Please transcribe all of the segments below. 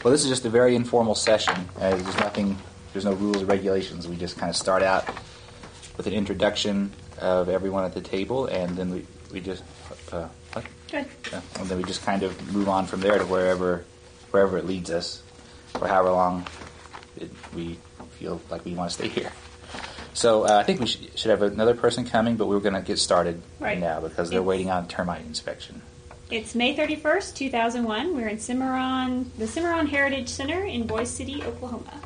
Well, this is just a very informal session. There's no rules or regulations. We just kind of start out with an introduction of everyone at the table, and then we just what? Good. And then we just kind of move on from there to wherever it leads us, or however long we feel like we want to stay here. So I think we should have another person coming, but we're going to get started now because they're waiting on termite inspection. It's May 31st, 2001. We're in the Cimarron Heritage Center in Boise City, Oklahoma.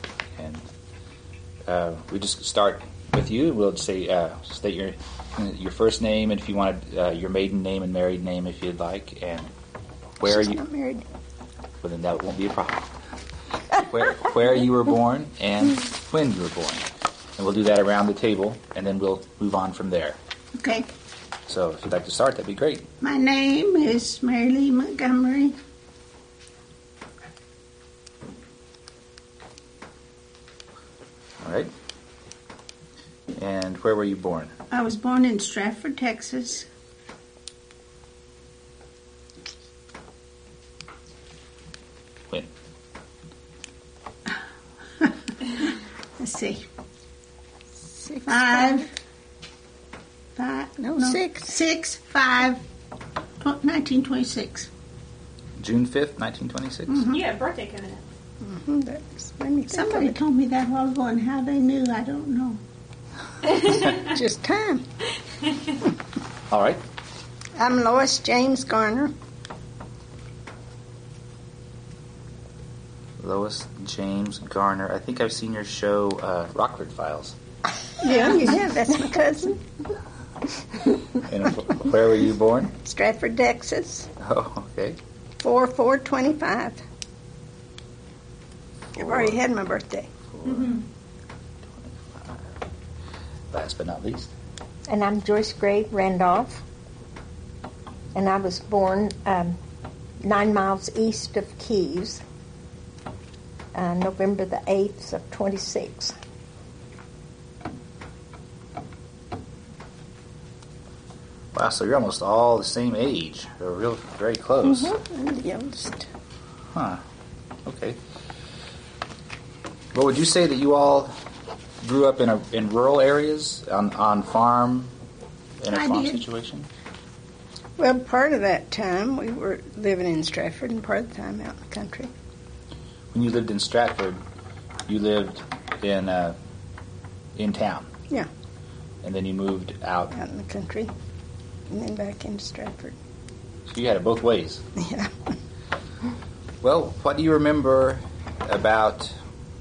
And we just start with you. We'll say state your first name, and if you want your maiden name and married name, if you'd like, and where She's you. not married. Well, then that won't be a problem. where you were born and when you were born, and we'll do that around the table, and then we'll move on from there. Okay. So if you'd like to start, that'd be great. My name is Mary Lee Montgomery. All right. And where were you born? I was born in Stratford, Texas. When? Let's see. Six. 1926. June 5th, 1926? Mm-hmm. You have a birthday coming up. Mm-hmm. That's let me think Somebody of told me that a while ago, and how they knew, I don't know. it. Just time. All right. I'm Lois James Garner. Lois James Garner. I think I've seen your show, Rockford Files. Yeah, you have. That's my cousin. And where were you born? Stratford, Texas. Oh, okay. 4/4/25. I've already had my birthday. 4/25. Last but not least. And I'm Joyce Gray Randolph. And I was born 9 miles east of Kiev, November the 8th of 26. Wow, so you're almost all the same age. You're very close. Mm-hmm. I'm the youngest. Huh. Okay. Well, would you say that you all grew up in rural areas, on farm, in a I farm did. situation? Well, part of that time we were living in Stratford, and part of the time out in the country. When you lived in Stratford, you lived in town. Yeah, And then you moved out. out in the country, and then back into Stratford. So you had it both ways. Yeah. Well, what do you remember about,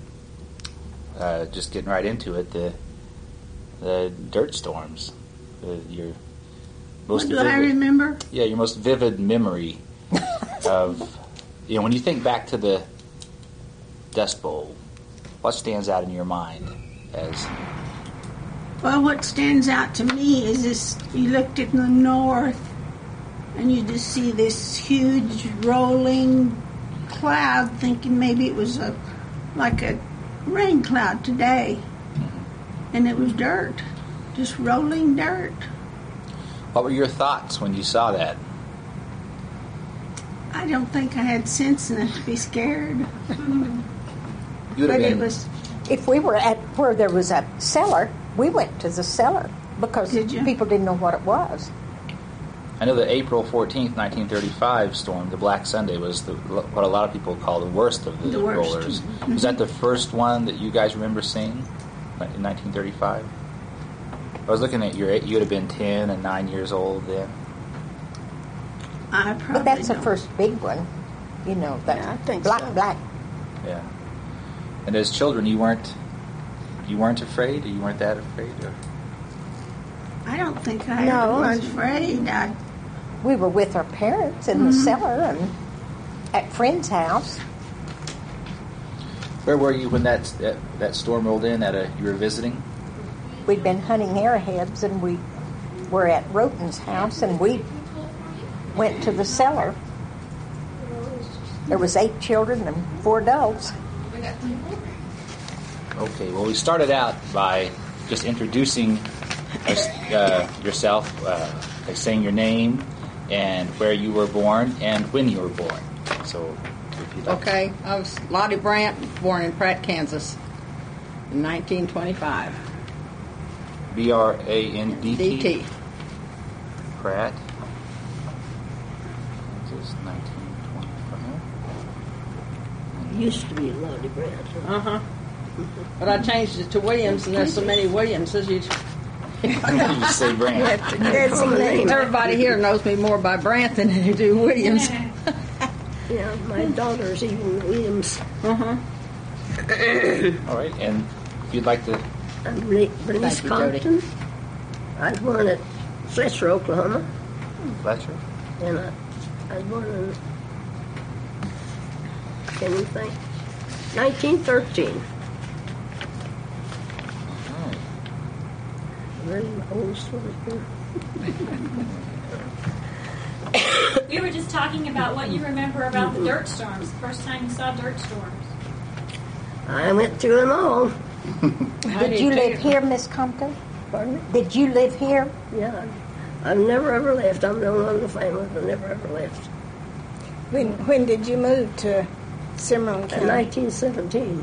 just getting right into it, the dirt storms? Your most What do I remember? Yeah, your most vivid memory of, when you think back to the Dust Bowl, what stands out in your mind as... Well, what stands out to me is this, you looked in the north and you just see this huge rolling cloud, thinking maybe it was like a rain cloud today. And it was dirt, just rolling dirt. What were your thoughts when you saw that? I don't think I had sense enough to be scared. You would have But it been, was, If we were at where there was a cellar, we went to the cellar because Did you? people didn't know what it was. I know the April 14th, 1935 storm, the Black Sunday, was what a lot of people call the worst of the The worst. rollers. Was that the first one that you guys remember seeing in 1935? I was looking at your age. You would have been 10 and 9 years old then. I probably But that's the don't. first big one, that Yeah, I think black, so. black. Yeah. And as children, you weren't afraid, or you weren't that afraid? Or? I don't think I No, was afraid. We were with our parents in the cellar and at friend's house. Where were you when that storm rolled in? You were visiting? We'd been hunting arrowheads, and we were at Roten's house, and we went to the cellar. There was 8 children and 4 adults. Okay, well, we started out by just introducing yourself, by saying your name and where you were born and when you were born. So if you'd Okay, I was Lottie Brandt, born in Pratt, Kansas, in 1925. Brandt. DT. Pratt. Kansas, 1925. Used to be Lottie Brandt. Uh-huh. But I changed it to Williams, and there's so many Williamses. You just say Brandt. Everybody here knows me more by Brandt than they do Williams. Yeah, my daughter's even Williams. Uh-huh. All right, and if you'd like to... I'm Bernice Thank you, Jody. Compton. I was born at Fletcher, Oklahoma, Fletcher? and I was born in, can you think, 1913. All right. Really oldest one here. We were just talking about what you remember about the dirt storms. The first time you saw dirt storms. I went through them all. Did you live here, Miss Compton? Pardon me? Did you live here? Yeah, I've never ever left. I'm the only one in the family that never ever left. When did you move to Cimarron In County? 1917.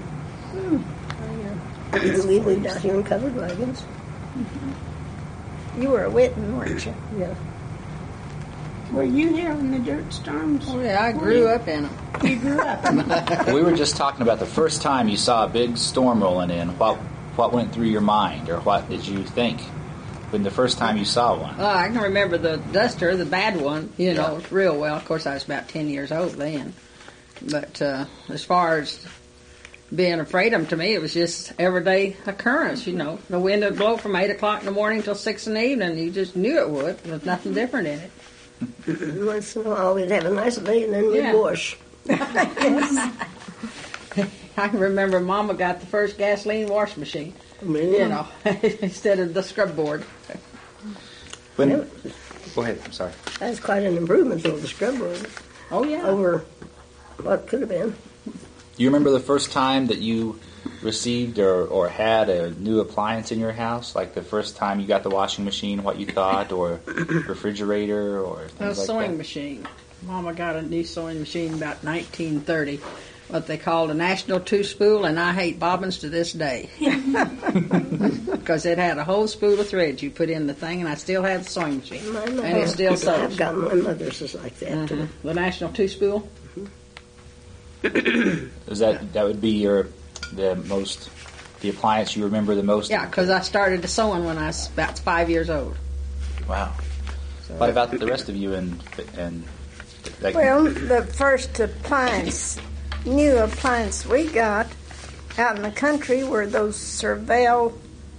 We lived out here in covered wagons. You were a Whitten, weren't you? Yeah. Were you there when the dirt storms? Oh, yeah, I grew up in them. You grew up. We were just talking about the first time you saw a big storm rolling in. What went through your mind, or what did you think when the first time you saw one? I can remember the duster, the bad one, real well. Of course, I was about 10 years old then. But as far as being afraid of them, to me, it was just everyday occurrence, The wind would blow from 8 o'clock in the morning till 6 in the evening. You just knew it would. There was nothing different in it. Once in a while we'd have a nice day and then we'd Yeah. wash. I can remember Mama got the first gasoline wash machine, instead of the scrub board. Go ahead, I'm sorry. That's quite an improvement over the scrub board. Oh, yeah. Over what could have been. Do you remember the first time that you received or had a new appliance in your house? Like the first time you got the washing machine, what you thought, or refrigerator, or A things like sewing that? machine. Mama got a new sewing machine about 1930. What they called a National Two-Spool, and I hate bobbins to this day. Because it had a whole spool of threads you put in the thing, and I still have the sewing machine. And it still I've sews. got my mother's is like that too. The National Two-Spool? Is that would be the appliance you remember the most? Yeah, because I started the sewing when I was about 5 years old. Wow. What about the rest of you and like, Well, the first new appliance we got out in the country were those Serval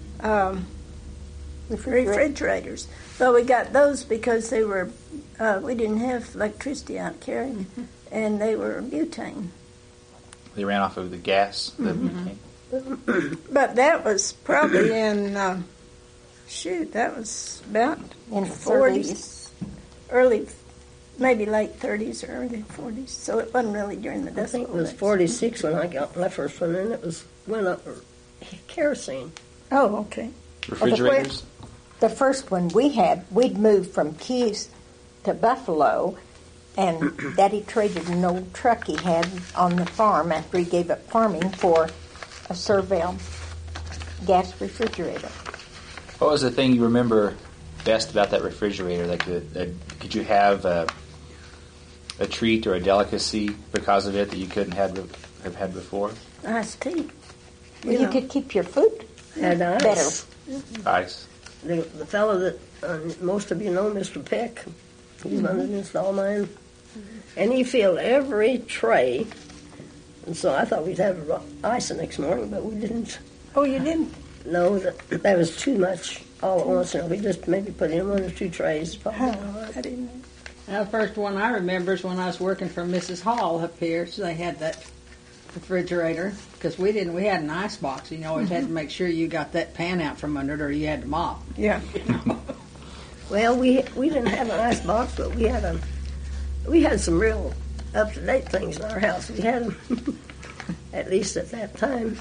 refrigerators. But we got those because they were, we didn't have electricity out here, and they were butane. they ran off of the gas? The butane? But that was probably in, that was about In the 40s, early, maybe late 30s or early 40s. So it wasn't really during the I Dust think it Bowl was days. 46 when I got my first one, and it went up kerosene. Oh, okay. Refrigerators? The first one we had, we'd moved from Keys to Buffalo, and Daddy traded an old truck he had on the farm after he gave up farming for a Serval gas refrigerator. What was the thing you remember best about that refrigerator? Like, could you have a treat or a delicacy because of it that you couldn't have had before? Iced tea. Well, you could keep your food Had ice. better. Ice. The fellow that most of you know, Mr. Peck, he's one that installed mine. And he filled every tray. And so I thought we'd have ice the next morning, but we didn't. Oh, you didn't? No, that was too much all at once. We just maybe put in 1 or 2 trays. Probably. I didn't know. Now, the first one I remember is when I was working for Mrs. Hall up here. So they had that refrigerator because we had an ice box. You always had to make sure you got that pan out from under it, or you had to mop. Yeah. Well, we didn't have an ice box, but we had some real up-to-date things in our house. We had them, at least at that time.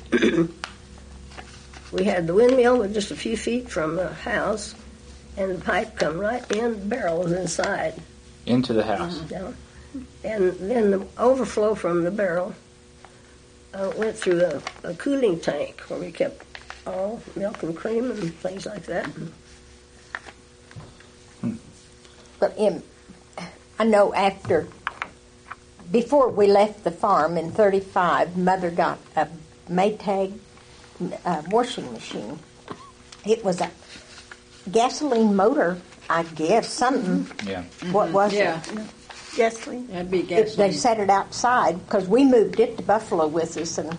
We had the windmill was just a few feet from the house, and the pipe come right in, the barrel was inside. Into the house. Down. And then the overflow from the barrel went through a cooling tank where we kept all milk and cream and things like that. But I know before we left the farm in 35, Mother got a Maytag washing machine. It was a gasoline motor, I guess, something. Yeah. What was Yeah. it? Gasoline. That'd be They gasoline. set it outside because we moved it to Buffalo with us, and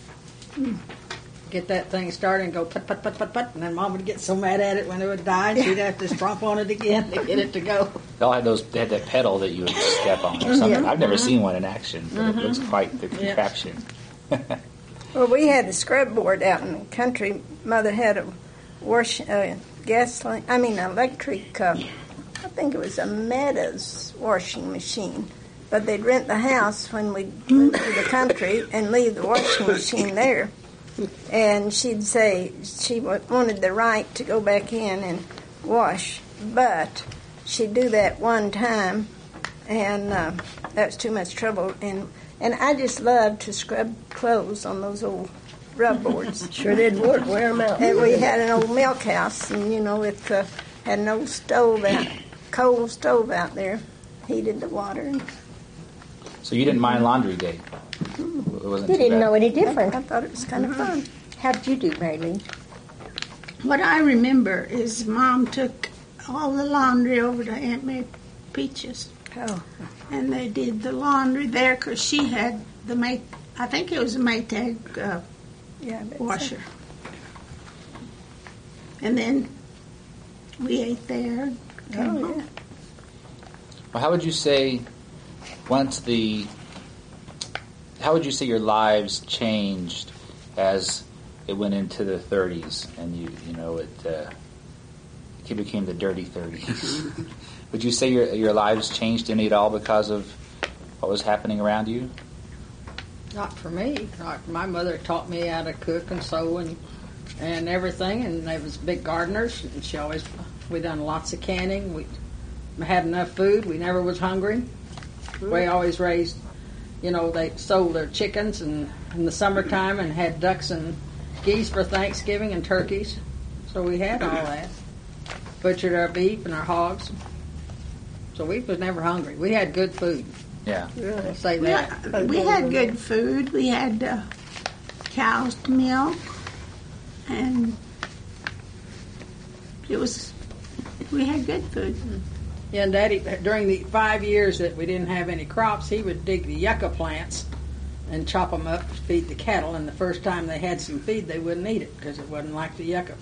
Get that thing started and go put, put, put, put, put, and then Mom would get so mad at it when it would die, and she'd have to stomp on it again to get it to go. They all had those. They had that pedal that you would step on or something. I've never seen one in action, but it looks quite the contraption. Well, we had the scrub board out in the country. Mother had a electric, I think it was a Meadows washing machine. But they'd rent the house when we'd move to the country and leave the washing machine there. And she'd say she wanted the right to go back in and wash. But she'd do that one time, and that was too much trouble. And I just loved to scrub clothes on those old rub boards. Sure did work. Wear them out. And we had an old milk house, and it had an old stove coal stove out there, heated the water. So you didn't mind laundry day? It wasn't you too didn't bad. know any different. I thought it was kind of fun. How did you do, Mary Lee? What I remember is Mom took all the laundry over to Aunt Mary Peaches, Oh, and they did the laundry there because she had I think it was a Maytag yeah. I bet so. washer. And then we ate there. Came Oh, home. yeah. Well, how would you say how would you say your lives changed as it went into the 30s and it became the dirty 30s? Would you say your lives changed any at all because of what was happening around you? Not for me. My mother taught me how to cook and sew and everything, and they was big gardeners, and we done lots of canning. We had enough food. We never was hungry. We always raised, they sold their chickens in the summertime and had ducks and geese for Thanksgiving and turkeys. So we had all that. Butchered our beef and our hogs. So we was never hungry. We had good food. Yeah. I'll say that. We had good food. We had cow's milk, and we had good food. Yeah, and Daddy, during the 5 years that we didn't have any crops, he would dig the yucca plants and chop them up to feed the cattle. And the first time they had some feed, they wouldn't eat it because it wasn't like the yucca.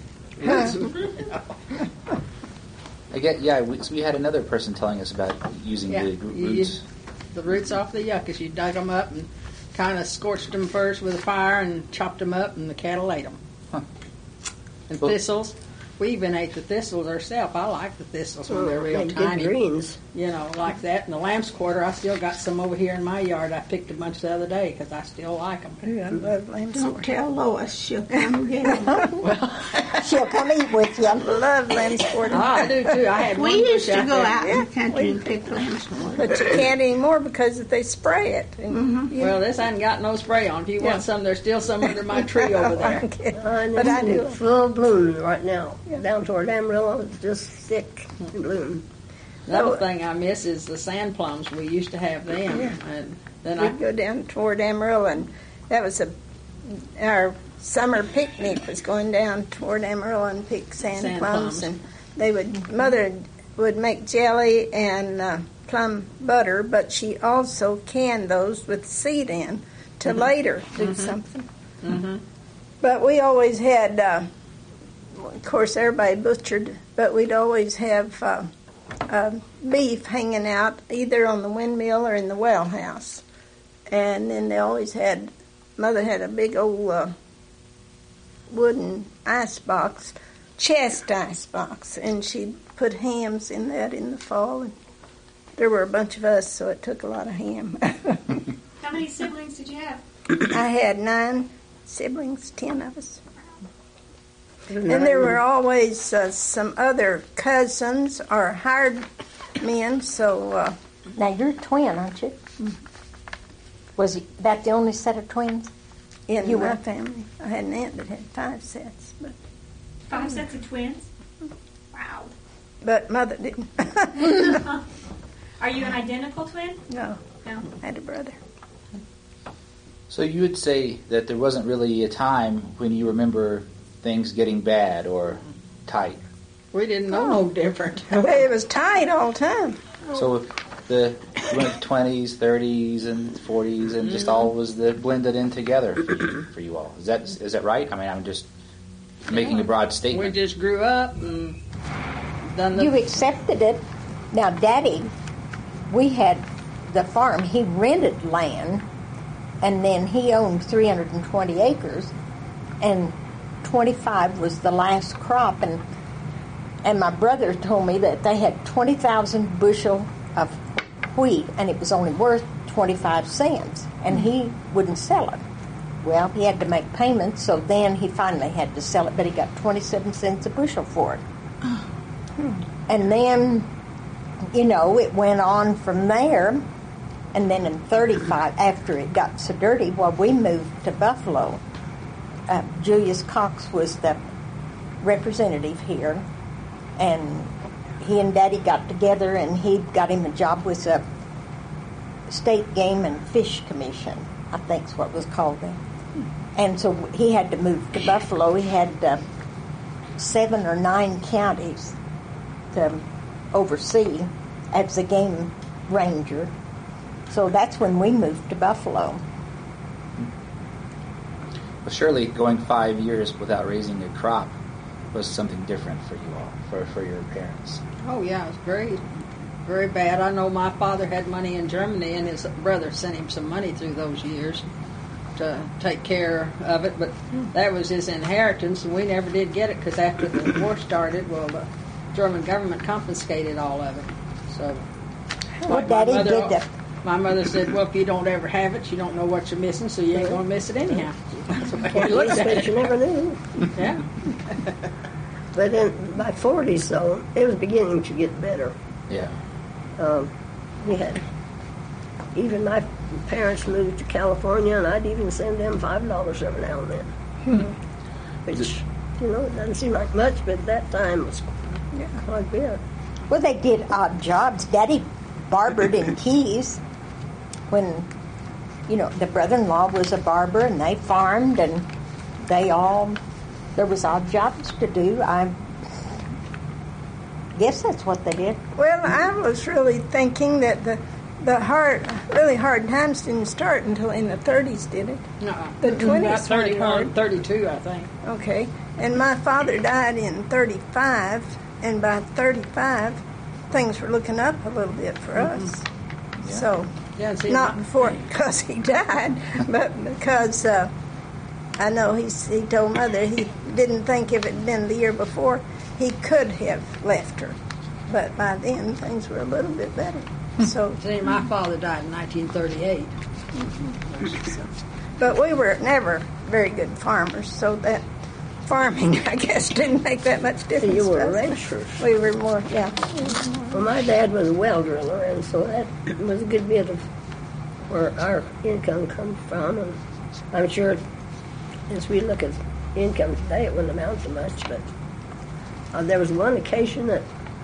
We had another person telling us about using the roots. The roots off the yuccas, you dug them up and kind of scorched them first with a fire and chopped them up, and the cattle ate them. Huh. And thistles. We even ate the thistles ourselves. I like the thistles when they're real Made tiny. good greens. Like that. And the lamb's quarter, I still got some over here in my yard. I picked a bunch the other day because I still like them. Ooh, I love lamb's Don't quarter. tell Lois; she'll come get them. She'll come eat with you. I love lamb's quarter. I do too. I had one We bush used to out go there. out in the country and pick lamb's quarter. But you can't anymore because they spray it. And Well, this hadn't got no spray on. If you want some, there's still some under my tree over there. But I do. Full bloom right now. Down toward Amarillo, it's just thick bloom. Another thing I miss is the sand plums. We used to have them. And then We'd go down toward Amarillo, and that was our summer picnic was going down toward Amarillo and pick sand plums. And Mother would make jelly and plum butter, but she also canned those with seed in to later do something. But we always had, of course, everybody butchered, but we'd always have beef hanging out either on the windmill or in the well house. And then they always Mother had a big old wooden ice box, chest ice box, and she'd put hams in that in the fall. And there were a bunch of us, so it took a lot of ham. How many siblings did you have? I had 9 siblings, 10 of us. And there were always some other cousins or hired men, so Now, you're a twin, aren't you? Was that the only set of twins? In You my were? family, I had an aunt that had 5 sets, 5 sets of twins? Wow. but mother didn't. Are you an identical twin? No, No. I had a brother. So you would say that there wasn't really a time when you remember things getting bad or tight. We didn't know no different. It was tight all the time. So the 20s, 30s, and 40s, and just all was blended in together for you all. Is that right? I mean, I'm just making a broad We statement. just grew up and done the. You accepted it. Now, Daddy, we had the farm. He rented land, and then he owned 320 acres, and 25 was the last crop. And my brother told me that they had 20,000 bushel of wheat, and it was only worth 25 cents, and he wouldn't sell it. Well, he had to make payments, so then he finally had to sell it, but he got 27 cents a bushel for it. And then, it went on from there, and then in 35, after it got so dirty, we moved to Buffalo. Julius Cox was the representative here, and he and Daddy got together, and he got him a job with the State Game and Fish Commission, I think's what it was called then. And so he had to move to Buffalo. He had 7 or 9 counties to oversee as a game ranger. So that's when we moved to Buffalo. Well, surely going 5 years without raising a crop was something different for you all, for your parents. Oh yeah, it was very, very bad. I know my father had money in Germany, and his brother sent him some money through those years to take care of it. But that was his inheritance, and we never did get it because after the war started, the German government confiscated all of it. So, Well, Daddy did that. My mother said, "Well, if you don't ever have it, you don't know what you're missing, so you ain't going to miss it anyhow." That's the way we looked at But it. you never knew. Yeah. But by 40s, though, it was beginning to get better. Yeah. We had, even my parents moved to California, and I'd even send them $5 every now and then. Which, it doesn't seem like much, but at that time was quite a bit. Well, they did odd jobs. Daddy barbered in Keys when, the brother-in-law was a barber, and they farmed, and there was odd jobs to do. I guess that's what they did. Well, I was really thinking that the really hard times didn't start until in the 30s, did it? The 20s About were 31, hard. 32, I think. Okay. And my father died in 35, and by 35, things were looking up a little bit for us. Yeah. So, Yeah, see, not because he died, but because I know he told Mother he didn't think if it had been the year before, he could have left her. But by then, things were a little bit better. So, See, my father died in 1938. but we were never very good farmers, so that farming, I guess, didn't make that much difference. You were to us. ranchers. We were more, yeah. Well, my dad was a well driller, and so that was a good bit of where our income comes from. And I'm sure, as we look at income today, it wouldn't amount to much, but there was one occasion that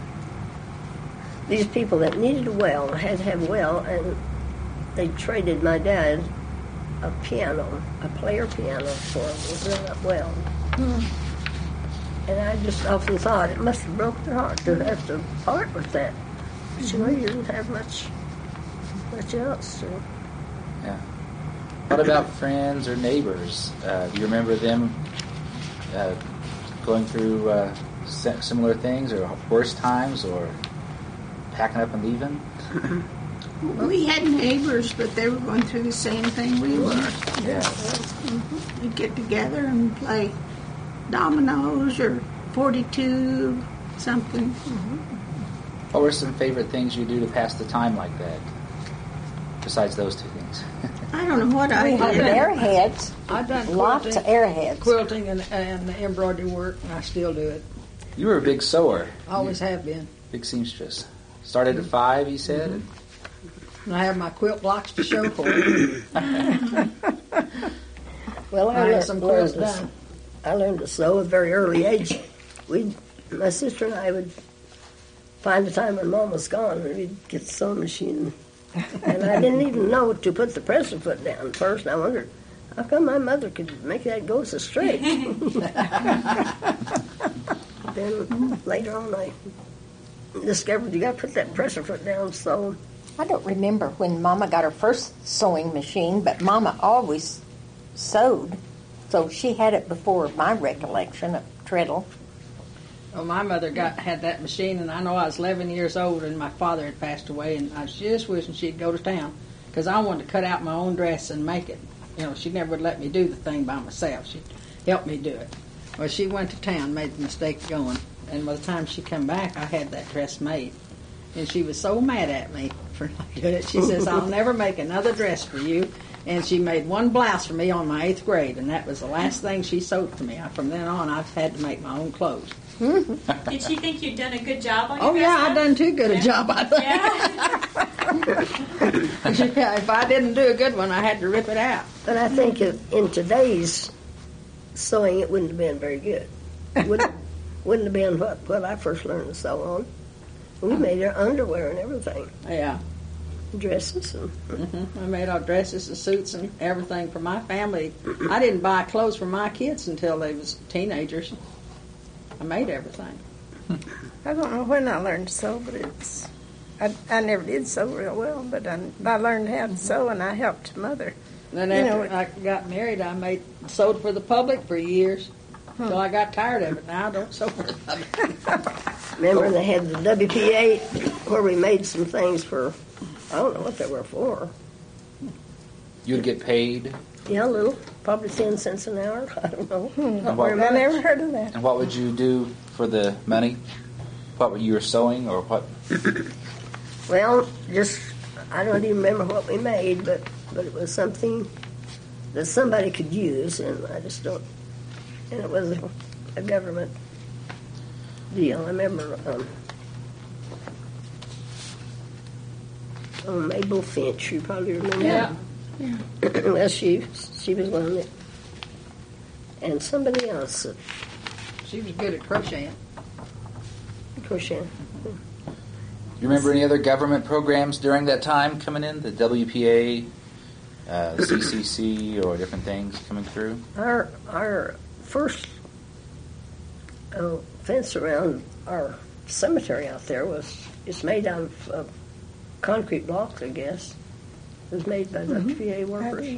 these people that needed a well had to have a well, and they traded my dad a player piano for a well. And I just often thought it must have broke their heart to have to part with that. But you didn't have much else. So. Yeah. What about friends or neighbors? Do you remember them going through similar things, or worse times, or packing up and leaving? We had neighbors, but they were going through the same thing we were. Yeah. We'd get together and play dominoes or 42 something. What were some favorite things you do to pass the time like that, besides those two things? I don't know what I We had did. airheads, I've done lots of airheads. quilting and embroidery work, and I still do it. You were a big sewer, Always have been. big seamstress. Started at 5, you said? And I have my quilt blocks to show for it. Well, I had some quilts done. I learned to sew at a very early age. My sister and I would find the time when Mom was gone, and we'd get the sewing machine. And I didn't even know to put the presser foot down first. And I wondered, how come my mother could make that go so straight? Then later on, I discovered you got to put that presser foot down. So I don't remember when Mama got her first sewing machine, but Mama always sewed, so she had it before my recollection of Treadle. Well, my mother had that machine, and I know I was 11 years old, and my father had passed away, and I was just wishing she'd go to town, because I wanted to cut out my own dress and make it. You know, she never would let me do the thing by myself. She'd help me do it. Well, she went to town, made the mistake of going, and by the time she come back, I had that dress made. And she was so mad at me for not doing it. She says, I'll never make another dress for you. And she made one blouse for me on my 8th grade, and that was the last thing she sewed for me. From then on, I've had to make my own clothes. Did she think you'd done a good job on your Oh, yeah, dress? I done too good a job, I think. Yeah. If I didn't do a good one, I had to rip it out. but I think in today's sewing, it wouldn't have been very good. Wouldn't have been what I first learned to sew on. We made our underwear and everything, Yeah. dresses. And I made all dresses and suits and everything for my family. I didn't buy clothes for my kids until they was teenagers. I made everything. I don't know when I learned to sew, but I never did sew real well, but I learned how to sew, and I helped Mother. Then You after know, I got married, I sewed for the public for years. Until I got tired of it. Now I don't sew for the public. remember, they had the WPA where we made some things for, I don't know what they were for. You'd get paid. Yeah, a little, probably 10 cents an hour. I don't know. And what, I never heard of that. and what would you do for the money? What were you were sewing, or what? Well, just, I don't even remember what we made, but it was something that somebody could use, and I just don't, and it was a government deal. I remember, Mabel Finch, you probably remember. Yeah. Well, she was one that, and somebody else that She was good at crocheting. crocheted. You remember any other government programs during that time coming in? The WPA, CCC, or different things coming through? Our first fence around our cemetery out there it's made out of concrete blocks, I guess. It was made by WPA workers.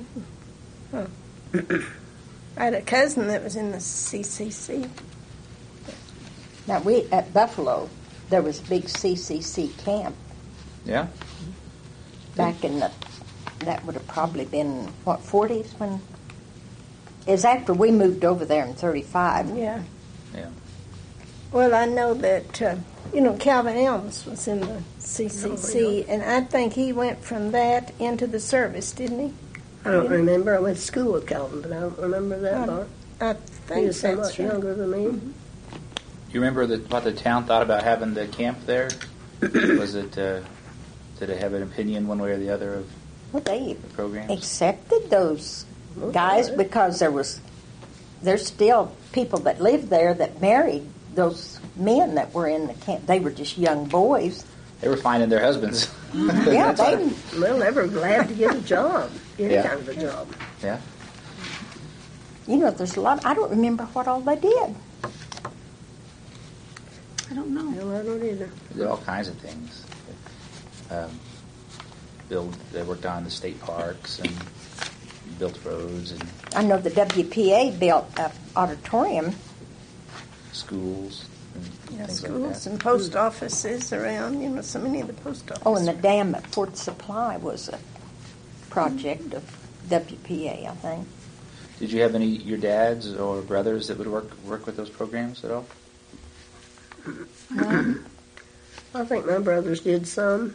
I had a cousin that was in the CCC. Now, at Buffalo, there was a big CCC camp Yeah. back in that would have probably been, 40s when? It was after we moved over there in 35. Yeah. Yeah. Well, I know that, Calvin Elms was in the CCC, and I think he went from that into the service, didn't he? I don't remember. I went to school with Calvin, but I don't remember that part. I He think was so that's much right. younger than me. You remember what the town thought about having the camp there? Was it? Did it have an opinion one way or the other of Well, they the programs? accepted those guys because there's still people that lived there that married those men that were in the camp. They were just young boys. They were finding their husbands. Yeah, they. Well, they were glad to get a job, any Yeah. kind of a job. Yeah. There's a lot. I don't remember what all they did. I don't know. No, I don't either. They did all kinds of things. They worked on the state parks and built roads and I know the WPA built an auditorium. schools and things Schools like that. and post offices around, so many of the post offices. Oh, and the dam at Fort Supply was a project of WPA, I think. Did you have any your dads or brothers that would work with those programs at all? I think my brothers did some.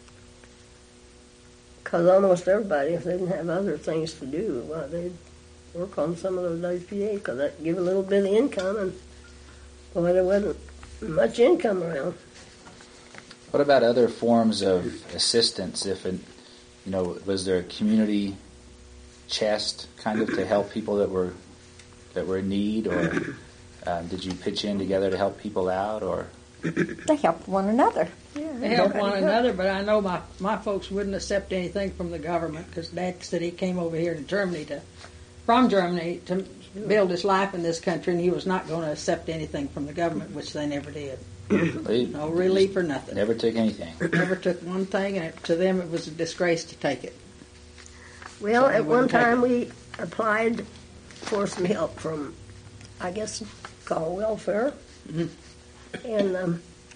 Because almost everybody, if they didn't have other things to do, well, they'd work on some of those WPA because that give a little bit of income, and boy, there wasn't much income around. What about other forms of assistance? If was there a community chest kind of to help people that were in need, or did you pitch in together to help people out, or? They helped one another. They helped one another, but I know my folks wouldn't accept anything from the government because Dad said he came over here to Germany from Germany to build his life in this country, and he was not going to accept anything from the government, which they never did. No relief or nothing. Never took anything. Never took one thing, and to them it was a disgrace to take it. Well, So they at one wouldn't take time it. we applied for some help from, I guess, called welfare. And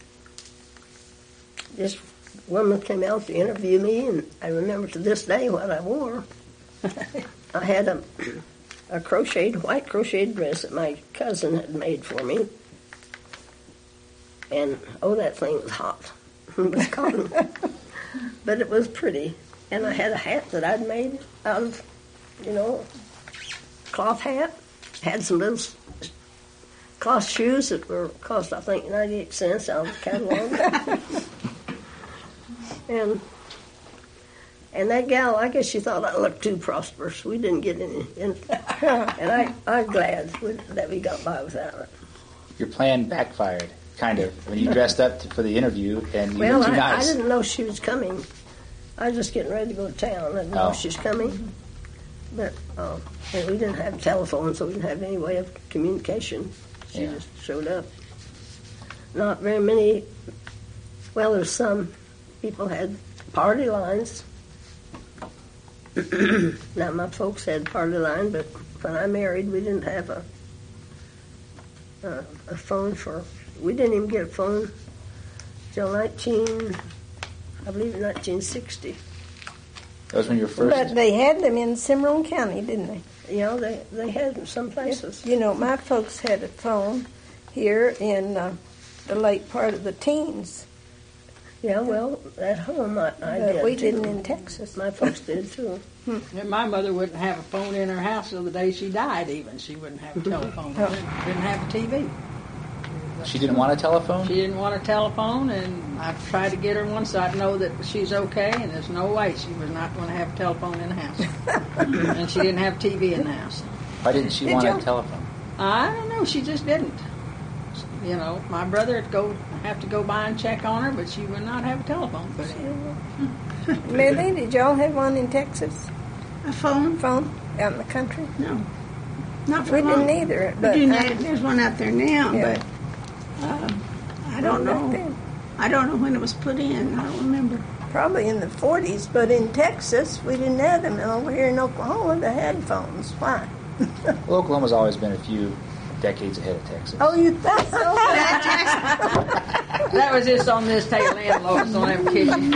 this woman came out to interview me, and I remember to this day what I wore. I had a white crocheted dress that my cousin had made for me. And, that thing was hot. It was cotton. But it was pretty. And I had a hat that I'd made out of, cloth hat. Had some little cloth shoes that cost, I think, 98 cents out of the catalog. And that gal, I guess she thought I looked too prosperous. We didn't get any. And I'm glad that we got by without it. Your plan backfired, kind of, when you dressed up for the interview and you Well, looked too I nice. didn't know she was coming. I was just getting ready to go to town. I didn't know she was coming. But and we didn't have telephone, so we didn't have any way of communication. She just showed up. Not very many. Well, there's some people had party lines. Now, my folks had party line, but when I married, we didn't have a phone we didn't even get a phone till 1960. That was when you were first. But they had them in Cimarron County, didn't they? They had them some places. My folks had a phone here in the late part of the teens. Yeah, well, at home I did. We too. didn't in Texas. My folks did too. And my mother wouldn't have a phone in her house till the day she died, even. She wouldn't have a telephone. Didn't have a TV. She didn't want a telephone? She didn't want a telephone, and I tried to get her one so I'd know that she's okay, and there's no way she was not going to have a telephone in the house. And she didn't have TV in the house. Why didn't she want a telephone? I don't know. She just didn't. My brother would have to go by and check on her, but she would not have a telephone put in. Millie, did y'all have one in Texas? A phone? Phone out in the country? No. Not for We long. didn't either. We But do have, there's one out there now, Yeah. but I don't know. I don't know when it was put in. I don't remember. probably in the 40s. But in Texas, we didn't have them. And over here in Oklahoma, they had phones. Why? Well, Oklahoma's always been a few decades ahead of Texas. Oh, you thought so? That was just on this tail end, Lois. Don't ever kid you.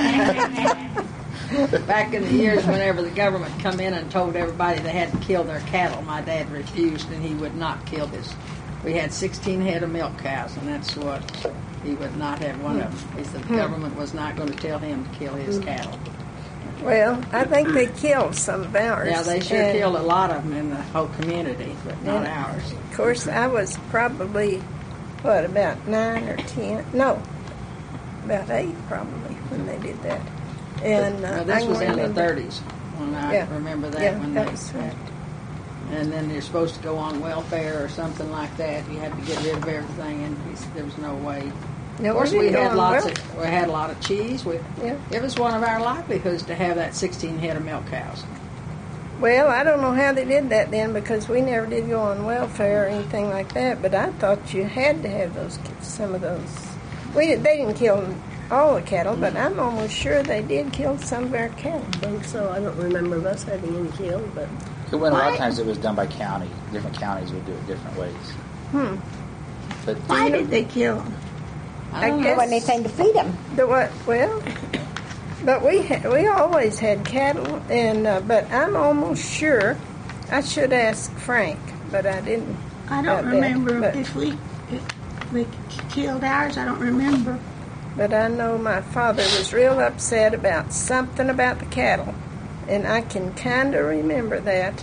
Back in the years whenever the government come in and told everybody they had to kill their cattle, my dad refused, and he would not kill his. We had 16 head of milk cows, and that's what he would not have one of them. He said the government was not going to tell him to kill his cattle. Well, I think they killed some of ours. Yeah, they sure And, killed a lot of them in the whole community, but not ours. Of course, I was probably, about 9 or 10? No, about 8 probably when they did that. And Now, I this can was in the remember- 30s when I Yeah. remember that. Yeah, when that they, was right. And then you're supposed to go on welfare or something like that. You had to get rid of everything, and there was no way. No, Of course, we we didn't go had on lots welfare. of a lot of cheese. Yeah. It was one of our livelihoods to have that 16 head of milk cows. Well, I don't know how they did that then because we never did go on welfare or anything like that. But I thought you had to have some of those. They didn't kill all the cattle, but I'm almost sure they did kill some of our cattle. I think so. I don't remember us having any killed, but A lot of times it was done by county. Different counties would do it different ways. But Why did they kill them? I I don't guess know. Anything to feed them. Well, but we always had cattle, and but I'm almost sure I should ask Frank, but I didn't. I don't about that, remember but- if we killed ours. I don't remember. But I know my father was real upset about something about the cattle, and I can kind of remember that.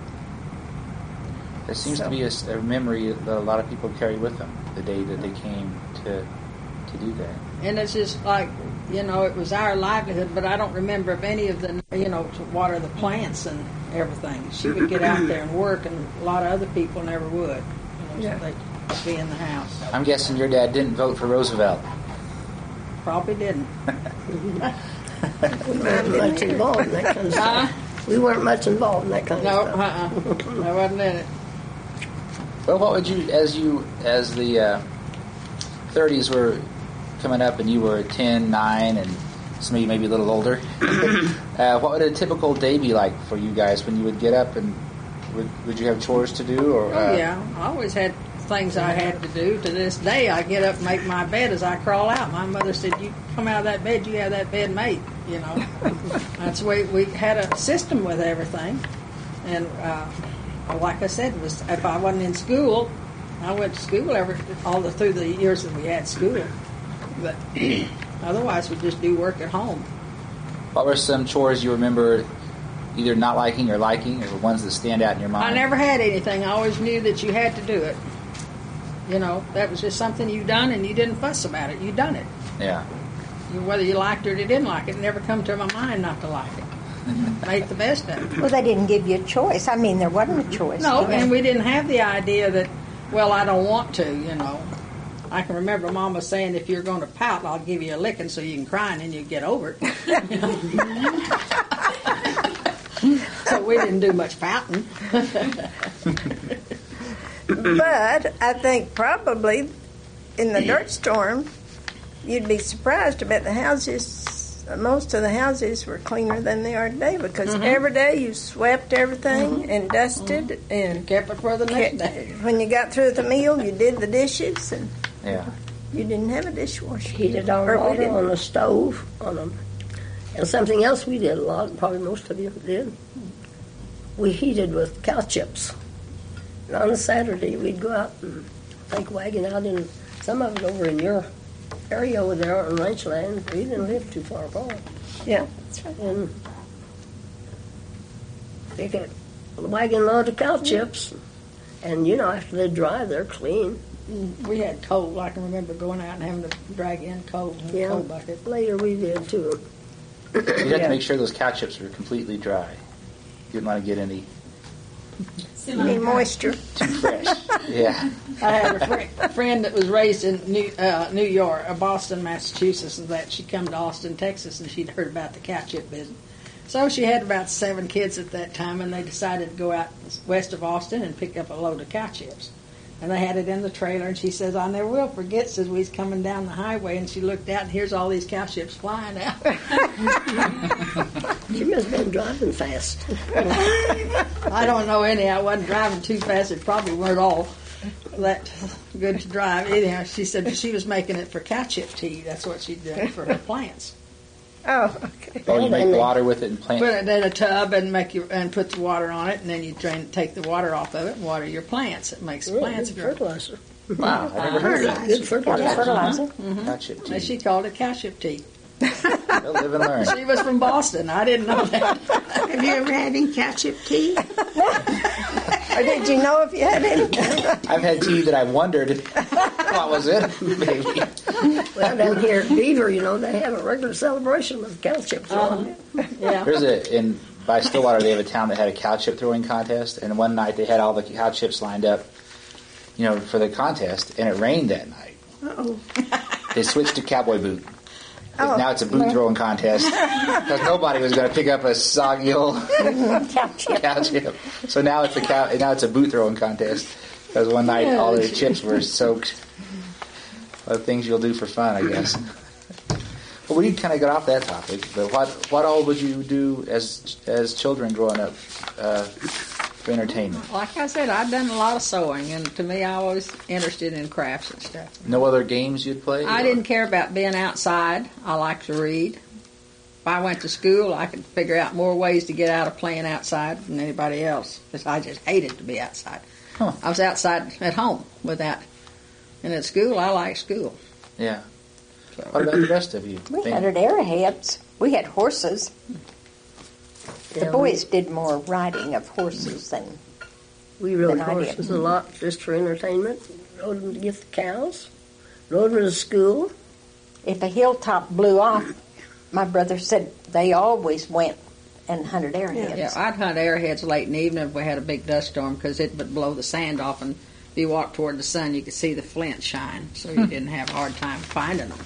there seems to be a memory that a lot of people carry with them the day that they came to to do that. And it's just like, it was our livelihood, but I don't remember if any of the, to water the plants and everything. She would get out there and work, and a lot of other people never would. So they'd be in the house. I'm guessing your dad didn't vote for Roosevelt. Probably didn't. We weren't much involved in that kind of stuff. We weren't much involved in that kind of stuff. No, I wasn't in it. Well, what would you, as the 30s were coming up and you were 10, 9, and some of you maybe a little older, what would a typical day be like for you guys when you would get up, and would you have chores to do? Or yeah, I always had things I had to do. To this day, I get up and make my bed as I crawl out. My mother said, "You come out of that bed, you have that bed made." That's the way we had a system with everything. And like I said, was if I wasn't in school, I went to school through the years that we had school. But otherwise, we just do work at home. What were some chores you remember either not liking or liking, or the ones that stand out in your mind? I never had anything. I always knew that you had to do it. That was just something you done, and you didn't fuss about it. You done it. Yeah. Whether you liked it or you didn't like it, it never come to my mind not to like it. Make the best of it. Well, they didn't give you a choice. I mean, there wasn't a choice. No, and we didn't have the idea that, I don't want to, I can remember Mama saying, if you're going to pout, I'll give you a licking so you can cry and then you get over it. So we didn't do much pouting. But I think probably in the dirt storm, you'd be surprised about the houses. Most of the houses were cleaner than they are today because every day you swept everything and dusted and kept it for the next day. When you got through with the meal, you did the dishes and you didn't have a dishwasher. Heated our water on a stove on them. And something else we did a lot, and probably most of you did, we heated with cow chips. And on a Saturday, we'd go out and take wagon out in, some of it over in your area over there on ranch land. We didn't live too far apart. Yeah, that's right. And pick a wagon load of cow chips. And, after they dry, they're clean. We had coal. I can remember going out and having to drag in coal in a coal bucket. Later we did, too. You'd have to make sure those cow chips were completely dry. You didn't want to get any moisture. Too fresh. Yeah. I had a friend that was raised in New York, Boston, Massachusetts, and that she come to Austin, Texas, and she'd heard about the cow chip business. So she had about 7 kids at that time, and they decided to go out west of Austin and pick up a load of cow chips. And they had it in the trailer, and she says, I never will forget, says we was coming down the highway, and she looked out, and here's all these cow chips flying out. She must have been driving fast. I don't know any. I wasn't driving too fast. It probably weren't all that good to drive. Anyhow, she said she was making it for cow chip tea. That's what she did for her plants. Oh, okay. Oh, you make water with it and plant. Put it in a tub and put the water on it, and then you take the water off of it and water your plants. It makes the plants grow. Fertilizer. Wow, I never heard of that. Good fertilizer. Cow chip tea. And she called it cow chip tea. They'll live and learn. She was from Boston. I didn't know that. Have you ever had any cow chip tea? Or did you know if you had any? I've had tea that I wondered what was it. Maybe. Well, down here at Beaver, they have a regular celebration with cow chips on it. Yeah. There's by Stillwater, they have a town that had a cow chip throwing contest, and one night they had all the cow chips lined up, for the contest, and it rained that night. Uh-oh. They switched to cowboy boot. Now it's a boot throwing contest because nobody was going to pick up a soggy old cow chip. So now it's a boot throwing contest because one night all the chips were soaked. Well, things you'll do for fun, I guess. Well, we kind of got off that topic, but what all would you do as children growing up for entertainment? Like I said, I've done a lot of sewing, and to me, I was interested in crafts and stuff. No other games you'd play? I didn't care about being outside. I liked to read. If I went to school, I could figure out more ways to get out of playing outside than anybody else, because I just hated to be outside. Huh. I was outside at home with that. And at school, I liked school. Yeah. So. What about the rest of you? We had arrowheads. We had horses. The boys did more riding of horses than we rode horses a lot just for entertainment. Rode them to get the cows. Rode them to school. if a hilltop blew off, my brother said they always went and hunted arrowheads. Yeah, I'd hunt arrowheads late in the evening if we had a big dust storm because it would blow the sand off, and if you walked toward the sun, you could see the flint shine, so you didn't have a hard time finding them.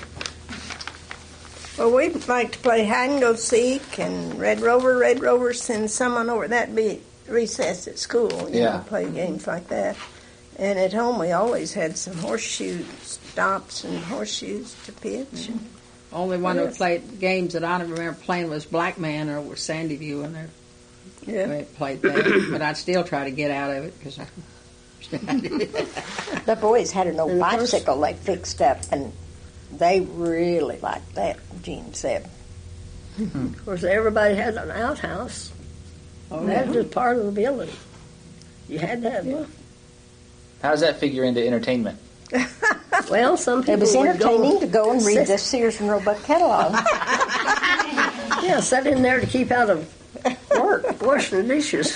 Well, we like to play hide and go seek and Red Rover sends someone over. That'd be recess at school, you know, play games like that. And at home we always had some horseshoe stops and horseshoes to pitch. Only one that played games that I remember playing was Black Man or was Sandy View, and we played that. But I'd still try to get out of it because The boys had an old bicycle they fixed up, and they really liked that, Gene said. Of course, everybody had an outhouse. That was just part of the building. You had to have one. How does that figure into entertainment? Well, some people It was would entertaining to go and read the Sears and Roebuck catalog. Yeah, sat in there to keep out of work, washing the dishes.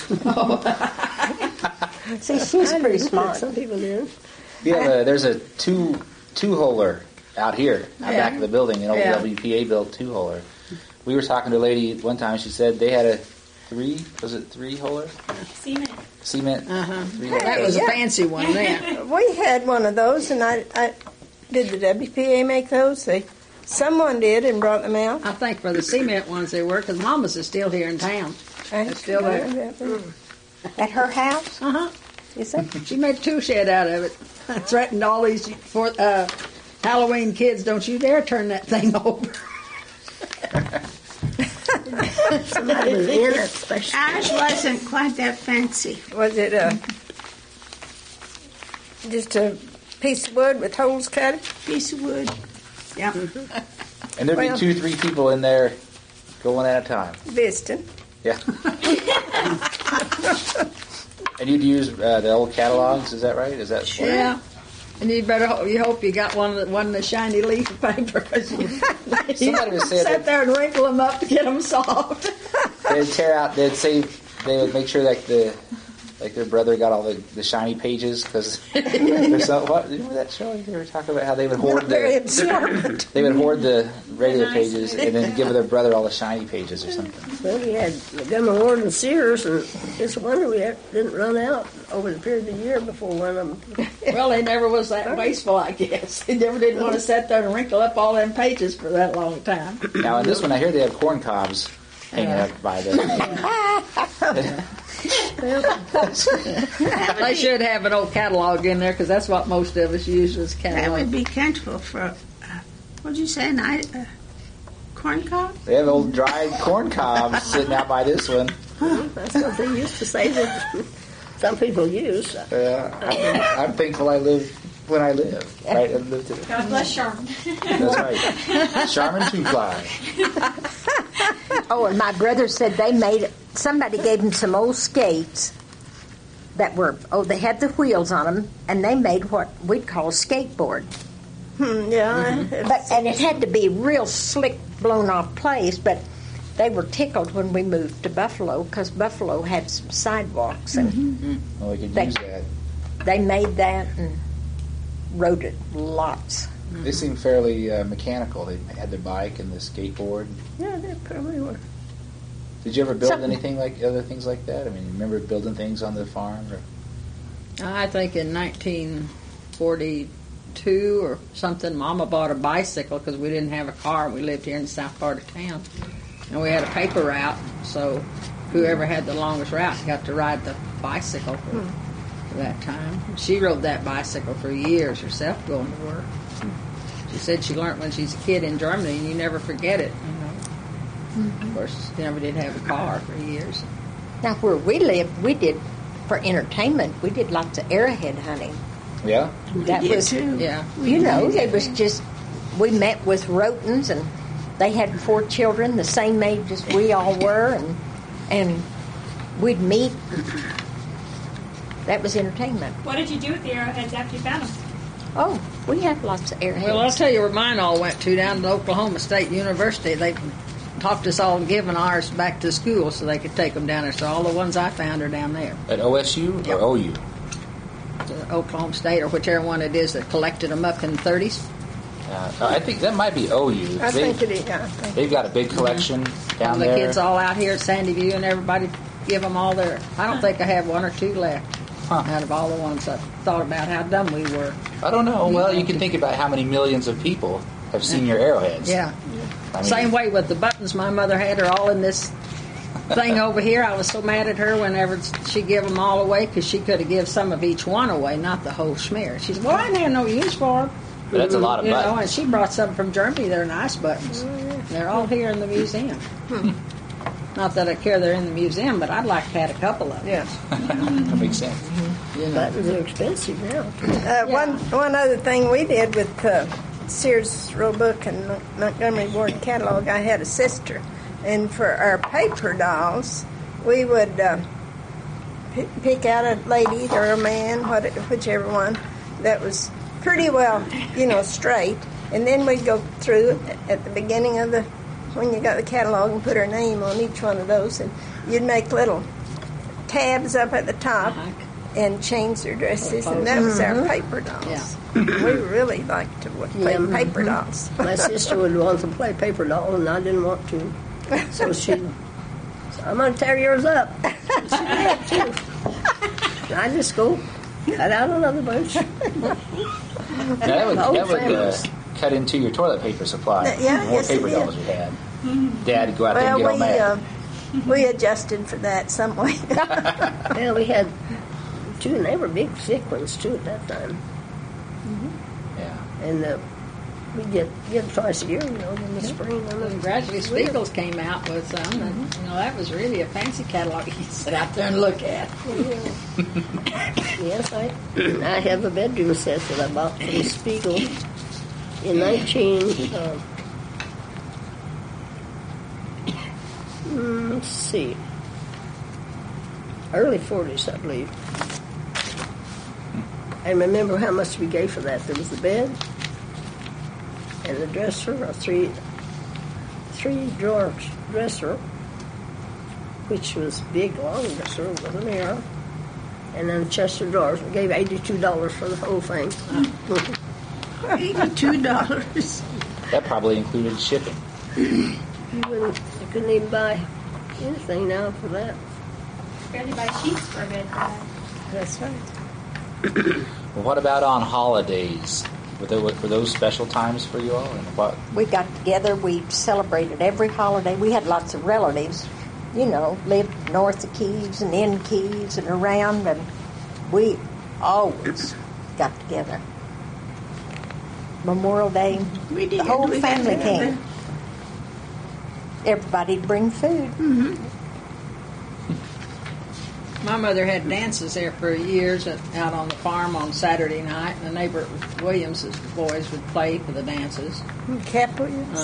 See, she's pretty smart. Some people did. There's a two-holer out here, out back of the building, an old WPA built two-holer. We were talking to a lady one time. She said they had a three-holer? Cement. That was a fancy one then. We had one of those, and I did the WPA make those? Someone did and brought them out. I think for the cement ones they were, because Mama's is still here in town. It's still there. At her house? Is that? She made a tool shed out of it. I threatened all these Halloween kids, don't you dare turn that thing over. Somebody was in it, especially. Ours wasn't quite that fancy. Was it just a piece of wood with holes cut? Piece of wood. Yep. And there'd be 2-3 people in there going at a time. Viston. Yeah. And you'd use the old catalogs, is that right? Is that Yeah. And you hope you got one of the shiny leaf paper. Somebody was saying Sit there and wrinkle them up to get them soft. they'd tear out. They would make sure that their brother got all the shiny pages because there's so. What you remember that show? They were talking about how they would hoard the regular pages and then give their brother all the shiny pages or something. Well, we had Montgomery Ward and Sears, and it's a wonder we didn't run out over the period of the year before one of them. Well, they never was that wasteful, I guess. They never did want to sit there and wrinkle up all them pages for that long time. Now, in this one, I hear they have corn cobs hanging up by the. They should have an old catalog in there because that's what most of us use as That catalog. would be plentiful for, what'd you say, corn cob? They have old dried corn cobs sitting out by this one. That's what they used to say that some people use. I'm thankful I live when I live. Right, I live today. God bless Charmin. That's right. Charmin Two-Ply. Oh, and my brother said somebody gave him some old skates that were, they had the wheels on them, and they made what we'd call a skateboard. And it had to be real slick, blown off place, but they were tickled when we moved to Buffalo because Buffalo had some sidewalks, and Well, we could use that. they made that and rode it lots. They seem fairly mechanical. They had their bike and the skateboard. Yeah, they probably were. Did you ever build anything like other things like that? I mean, remember building things on the farm? Or? I think in 1942 or something, Mama bought a bicycle because we didn't have a car. We lived here in the south part of town. And we had a paper route, so whoever had the longest route got to ride the bicycle for that time. She rode that bicycle for years herself going to work. She said she learned when she's a kid in Germany, and you never forget it. You know. Of course, she never did have a car for years. Now, where we lived, we did, for entertainment, we did lots of arrowhead hunting. Yeah? That was, too. Yeah. it was just, we met with Rotens, and they had 4 children the same age as we all were, and we'd meet. That was entertainment. What did you do with the arrowheads after you found them? Oh, we had lots of arrowheads. Well, I'll tell you where mine all went to, down to Oklahoma State University. They talked us all giving ours back to school so they could take them down there. So all the ones I found are down there. At OSU or Yep. OU? To Oklahoma State or whichever one it is that collected them up in the 30s. I think that might be OU. I think it is. Yeah, I think They've got a big collection down the there. kids all out here at Sandy View, and everybody give them all their. I don't think I have one or two left out of all the ones I thought about how dumb we were. I don't know. Well, you can think about how many millions of people have seen your arrowheads. Yeah. I mean, Same way with the buttons my mother had are all in this thing over here. I was so mad at her whenever she give them all away because she could have give some of each one away, not the whole schmear. She said, well, I didn't have no use for them. But that's a lot of You know, buttons. and she brought some from Germany. They're nice buttons. They're all here in the museum. Not that I care they're in the museum, but I'd like to have a couple of them. Yeah. That makes sense. You know. Buttons are expensive now. One other thing we did with Sears Roebuck and Montgomery Ward catalog, I had a sister, and for our paper dolls, we would pick out a lady or a man, whichever one, that was pretty well, straight, and then we'd go through at the beginning of when you got the catalog and put her name on each one of those, and you'd make little tabs up at the top and change their dresses, and that was our paper dolls. Yeah. We really liked to play paper dolls. My sister would want to play paper doll, and I didn't want to. So I'm going to tear yours up. She did, too. I just go cut out another bunch. That would families. cut into your toilet paper supply. Yeah, The more yes, it paper did. dolls we had. Dad would go out there and get all mad. we adjusted for that some way. Well, we had two, and they were big, thick ones, too, at that time. Yeah. And we'd get twice a year, in the spring. When gradually Spiegels came out with some, and that was really a fancy catalog you could sit out there and look at. Yes, I have a bedroom set that I bought from Spiegel in let's see, early 40s, I believe. I remember how much we gave for that. There was the bed and the dresser, a three-drawer dresser, which was big, long dresser with a mirror, and then chest of drawers. We gave $82 for the whole thing. $82. That probably included shipping. You couldn't even buy anything now for that. Barely buy sheets for a bed for that. That's right. Well, what about on holidays? Were those special times for you all? And what? We got together. We celebrated every holiday. We had lots of relatives, lived north of Keys and in Keys and around, and we always got together. Memorial Day, We did. the whole We got family together. came. Everybody'd bring food. My mother had dances there for years out on the farm on Saturday night, and the neighbor Williams' boys would play for the dances. Cap Williams.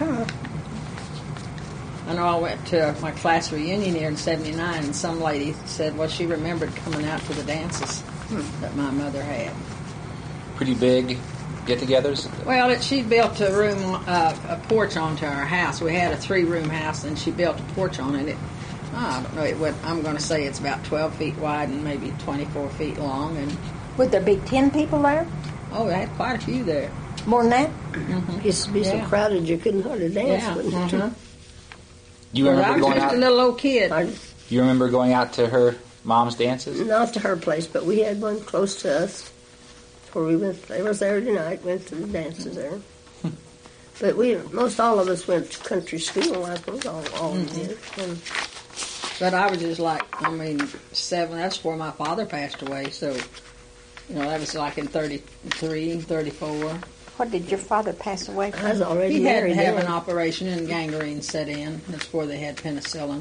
I know I went to my class reunion here in '79, and some lady said, well, she remembered coming out to the dances that my mother had. Pretty big get-togethers? Well, she built a porch onto our house. We had a 3-room house, and she built a porch on it. I don't know. I'm going to say it's about 12 feet wide and maybe 24 feet long. And Would there be 10 people there? oh, we had quite a few there. More than that? It used to be so crowded you couldn't hardly dance. Yeah. Couldn't you? You Well, I remember was going just out? a little old kid. You remember going out to her mom's dances? Not to her place, but we had one close to us where we went. They were Saturday night, went to the dances there. But most all of us went to country school, I suppose, all we did. And But I was just 7. That's before my father passed away. So, that was like in 33, 34. What did your father pass away I from? was already He had to married have then. an operation and gangrene set in. That's before they had penicillin.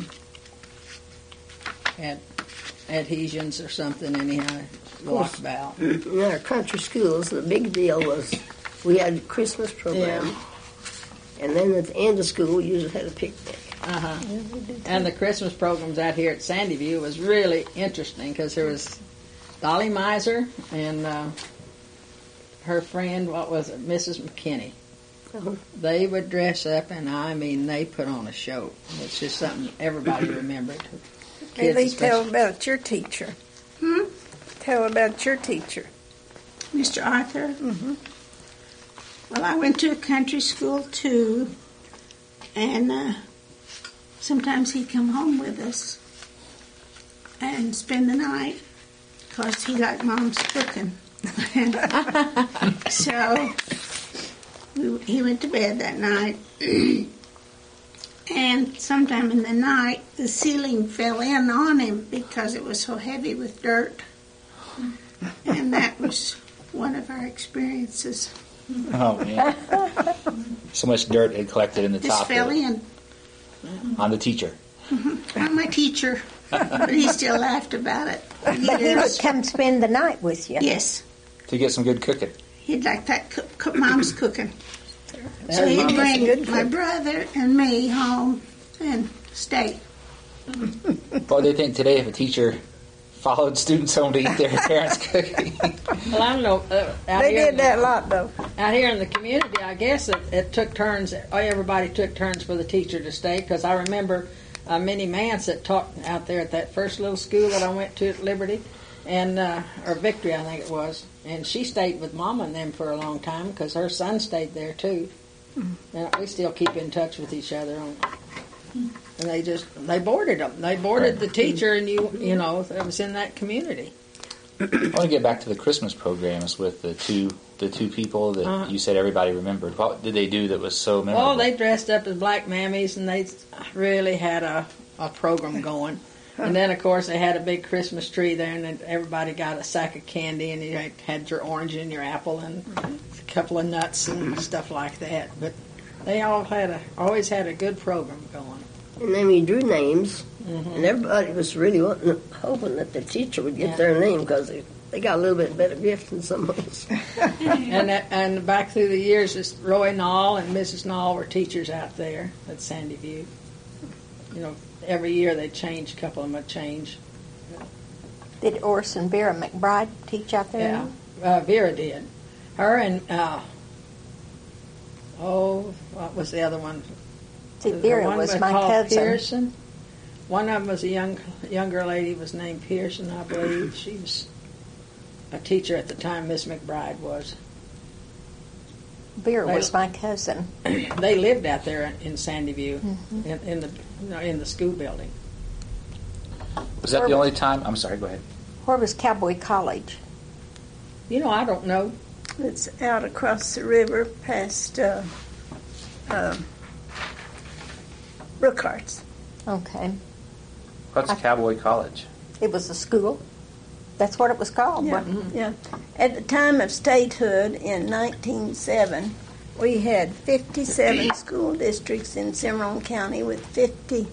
Had adhesions or something, anyhow, walked about. In our country schools, the big deal was we had a Christmas program. And then at the end of school, we usually had a picnic. And the Christmas programs out here at Sandy View was really interesting because there was Dolly Miser and her friend, Mrs. McKinney. They would dress up, and they put on a show. It's just something everybody remembered. Kids Maybe tell especially. about your teacher. Tell about your teacher. Mr. Arthur? Well, I went to a country school too, and sometimes he'd come home with us and spend the night because he liked Mom's cooking. So he went to bed that night, and sometime in the night, the ceiling fell in on him because it was so heavy with dirt, and that was one of our experiences. Oh, man. So much dirt had collected in the Just top fell of it. in On the teacher. on my teacher, but he still laughed about it. But he would Years. come spend the night with you. Yes, To get some good cooking. he'd like that Mom's cooking. So There's he'd Mama's bring good my cook. brother and me home and stay. What do they think today if a teacher followed students home to eat their parents' cooking? Well, I don't know. Out They here did that a lot, though. Out here in the community, I guess it took turns. Everybody took turns for the teacher to stay, because I remember Minnie Mance that taught out there at that first little school that I went to at Liberty, and or Victory, I think it was. And she stayed with Mama and them for a long time because her son stayed there too. And we still keep in touch with each other. And they boarded them. They boarded the teacher, and you know that was in that community. I want to get back to the Christmas programs with the two people that you said everybody remembered. What did they do that was so memorable? Oh, they dressed up as black mammies, and they really had a program going. And then, of course, they had a big Christmas tree there, and then everybody got a sack of candy, and you had your orange and your apple and a couple of nuts and stuff like that. But they all always had a good program going. And then we drew names, and everybody was really hoping that the teacher would get their name because they got a little bit better gift than some of us. And back through the years, Roy Knoll and Mrs. Knoll were teachers out there at Sandy View. You know, every year they change. A couple of them would change. Did Orson Vera McBride teach out there? Yeah, Vera did. Her and what was the other one? See, The Vera one was my called cousin. Pearson. One of them was a younger lady, was named Pearson, I believe. She was a teacher at the time. Miss McBride was. Vera was my cousin. They lived out there in Sandy View, in the school building. Was that the only time? I'm sorry, go ahead. Where was Cowboy College? You know, I don't know. It's out across the river past Brookhart's. Okay. What's Cowboy College? It was a school. That's what it was called. Yeah, wasn't it? yeah. At the time of statehood in 1907, we had 57 school districts in Cimarron County with 54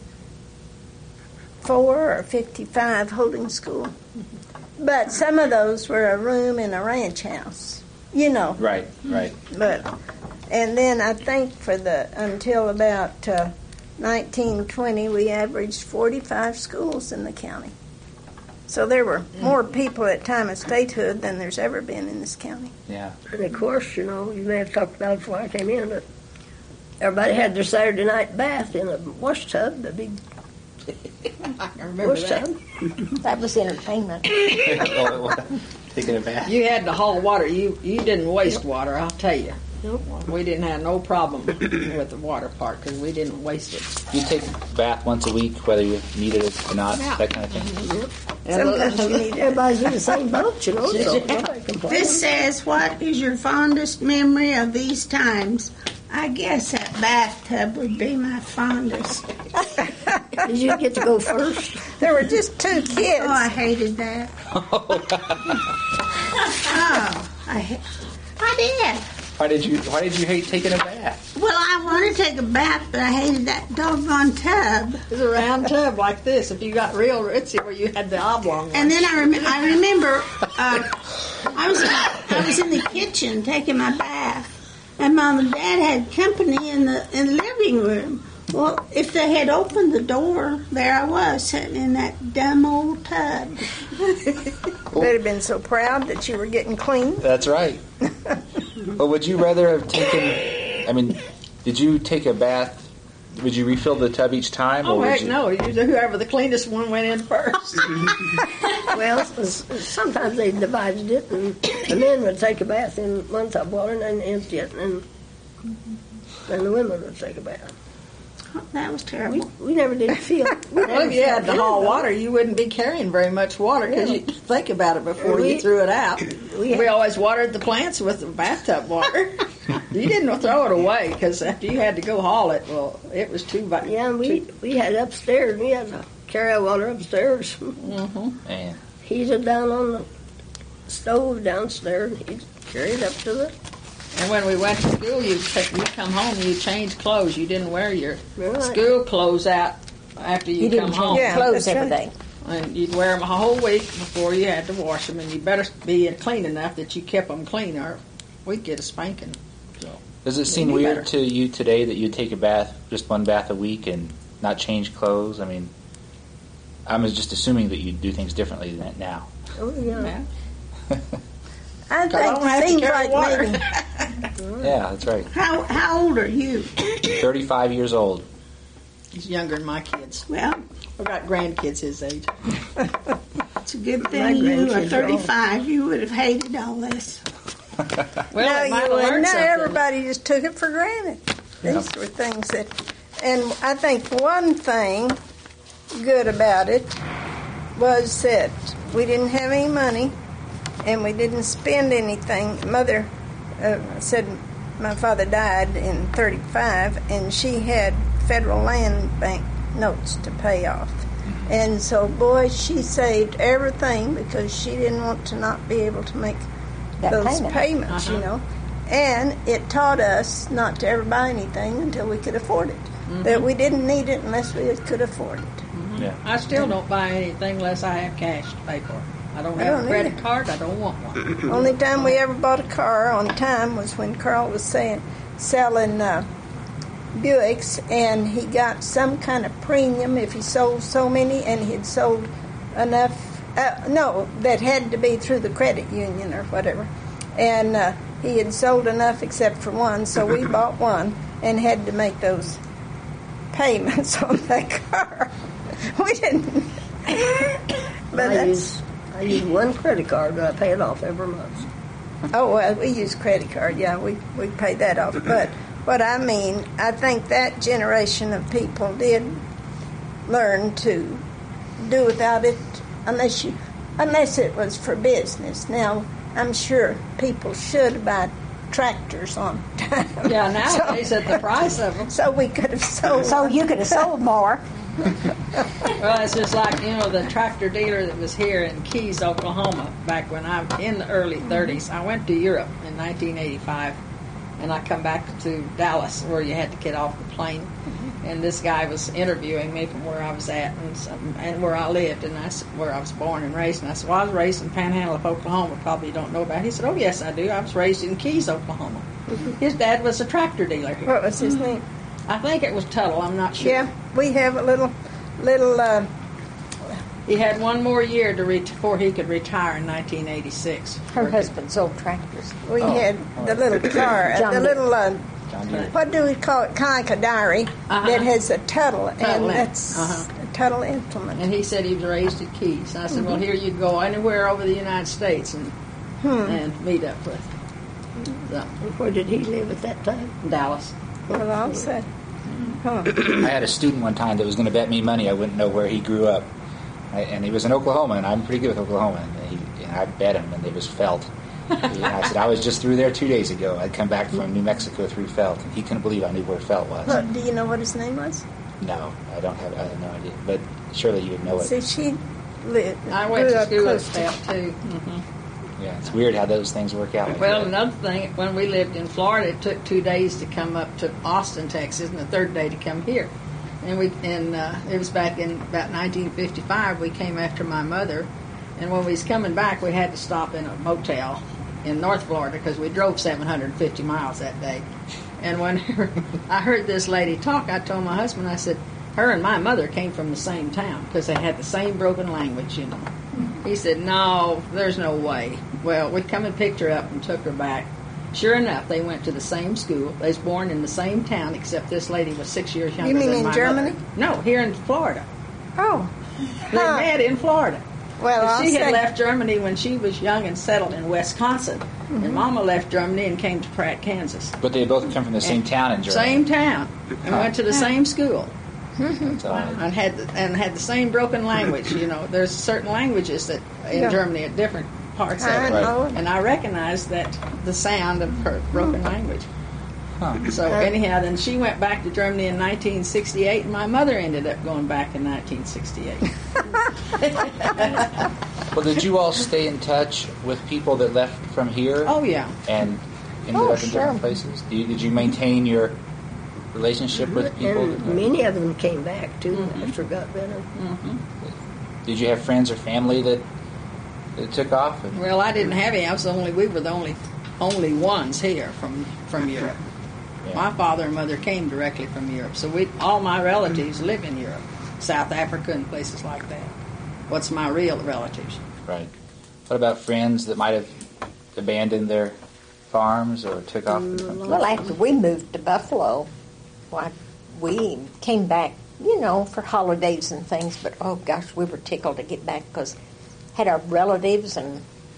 or 55 holding school. But some of those were a room in a ranch house, you know. Right. And then I think until about 1920, we averaged 45 schools in the county. So there were more people at time of statehood than there's ever been in this county. Yeah. And of course, you know, you may have talked about it before I came in, but everybody had their Saturday night bath in a wash tub, the big I remember wash that. tub. That was entertainment. Taking a bath. You had to haul water. You didn't waste water, I'll tell you. Nope. We didn't have no problem with the water part because we didn't waste it. You take a bath once a week, whether you needed it or not, that kind of thing. Sometimes you need Everybody's in the same boat, you know, so nobody complains. This says, what is your fondest memory of these times? I guess that bathtub would be my fondest. Did you get to go first? There were just 2 kids. Oh, I hated that. I did. Why did you hate taking a bath? Well, I wanted to take a bath, but I hated that doggone tub. It was a round tub like this. If you got real ritzy, where you had the oblong one. And then I remember I was in the kitchen taking my bath, and Mom and Dad had company in the living room. Well, if they had opened the door, there I was sitting in that dumb old tub. They'd have been so proud that you were getting clean. That's right. But would you rather have taken? I mean, did you take a bath would you refill the tub each time? Oh, or would heck you... no. Whoever the cleanest one went in first. Well, sometimes they divided it, and the men would take a bath in one tub of water and then empty it, and then the women would take a bath. That was terrible. We never did feel. Well, if you had to haul water, you wouldn't be carrying very much water because you'd think about it before you threw it out. We always watered the plants with the bathtub water. You didn't throw it away because after you had to go haul it, well, it was too bad. Yeah, and we had upstairs. We had to carry our water upstairs. Mm-hmm. Man. Heated down on the stove downstairs. He'd carry it up to the. And when we went to school, you come home and you change clothes. You didn't wear your Right. school clothes out after you, come didn't home. change clothes that's every right. day. And you'd wear them a whole week before you had to wash them, and you better be clean enough that you kept them clean, or we'd get a spanking. So Does it seem Maybe weird better. to you today that you'd take a bath, just one bath a week, and not change clothes? I mean, I'm just assuming that you do things differently than that now. Oh yeah. I I think don't have it to seems carry like water. maybe Yeah, that's right. How old are you? 35 years old. He's younger than my kids. Well, I've got grandkids his age. it's a good My thing you are grandkids are all- 35. You would have hated all this. Well, no, they might you have wouldn't. learned No, something. everybody just took it for granted. These were things that, and I think one thing good about it was that we didn't have any money and we didn't spend anything. Mother said my father died in 35 and she had Federal Land Bank notes to pay off. And so, boy, she saved everything because she didn't want to not be able to make That those payment. payments, you know. And it taught us not to ever buy anything until we could afford it. That we didn't need it unless we could afford it. Yeah. I still don't buy anything unless I have cash to pay for it. I don't I have don't a credit either. card. I don't want one. Only time we ever bought a car on time was when Carl was selling Buicks, and he got some kind of premium if he sold so many, and he'd sold enough. No, that had to be through the credit union or whatever. And he had sold enough except for one, so we bought one and had to make those payments on that car. We didn't. But I that's. use one credit card, but I pay it off every month. Oh, well, we use credit card. Yeah, we pay that off. But what I mean, I think that generation of people did learn to do without it, unless it was for business. Now, I'm sure people should buy tractors on time. Yeah, nowadays at the price of them. So we could have sold. So you could have sold more. Well, it's just like, the tractor dealer that was here in Keys, Oklahoma, back when I was in the early 30s. I went to Europe in 1985, and I come back to Dallas where you had to get off the plane. And this guy was interviewing me from where I was at and where I lived, and I said, where I was born and raised. And I said, well, I was raised in Panhandle of Oklahoma. Probably you don't know about it. He said, oh, yes, I do. I was raised in Keys, Oklahoma. His dad was a tractor dealer here. What was his name? I think it was Tuttle. I'm not sure. Yeah, we have a little. He had one more year before he could retire in 1986. Her husband sold tractors. We had the little car, John the Deere. little. John Deere. What do we call it? Kind of like a diary that has a Tuttle, and Tuttle, that's uh-huh. a Tuttle implement. And he said he was raised at Keys. I said, well, here you'd go anywhere over the United States and meet up with. So, Where did he live at that time? Dallas. Well, I'll say. I had a student one time that was going to bet me money I wouldn't know where he grew up. And he was in Oklahoma, and I'm pretty good with Oklahoma. And I bet him, and it was Felt. And I said, I was just through there 2 days ago. I'd come back from New Mexico through Felt, and he couldn't believe I knew where Felt was. What, do you know what his name was? No, I have no idea. But surely you would know it. See, she lived. I went grew to up school at close to. Felt, too. Yeah, it's weird how those things work out. Like Well, that. another thing, when we lived in Florida, it took 2 days to come up to Austin, Texas, and the third day to come here. And it was back in about 1955. We came after my mother, and when we was coming back, we had to stop in a motel in North Florida because we drove 750 miles that day. And when I heard this lady talk, I told my husband, I said, her and my mother came from the same town because they had the same broken language, He said, no, there's no way. Well, we come and picked her up and took her back. Sure enough, they went to the same school. They was born in the same town, except this lady was 6 years younger You mean than in my Germany? mother. No, here in Florida. Oh. They met in Florida. Well, I'll She had say- left Germany when she was young and settled in Wisconsin. And Mama left Germany and came to Pratt, Kansas. But they both come from the same town in Germany. Same town. And went to the same school. So, And had the same broken language. You know, there's certain languages that in Yeah. Germany at different parts of I it. know. And I recognized that the sound of her broken language. huh. So anyhow, then she went back to Germany in 1968, and my mother ended up going back in 1968. Well, did you all stay in touch with people that left from here Oh yeah. and ended Oh, up in sure. different places? Did you maintain your relationship with people? And many of them came back, too, after it got better. Did you have friends or family that took off? Well, I didn't have any. We were the only ones here from Europe. Yeah. My father and mother came directly from Europe, so all my relatives live in Europe, South Africa, and places like that. What's my real relatives? Right. What about friends that might have abandoned their farms or took off? Well, after we moved to Buffalo, why, we came back, for holidays and things, but oh gosh, we were tickled to get back because had our relatives and,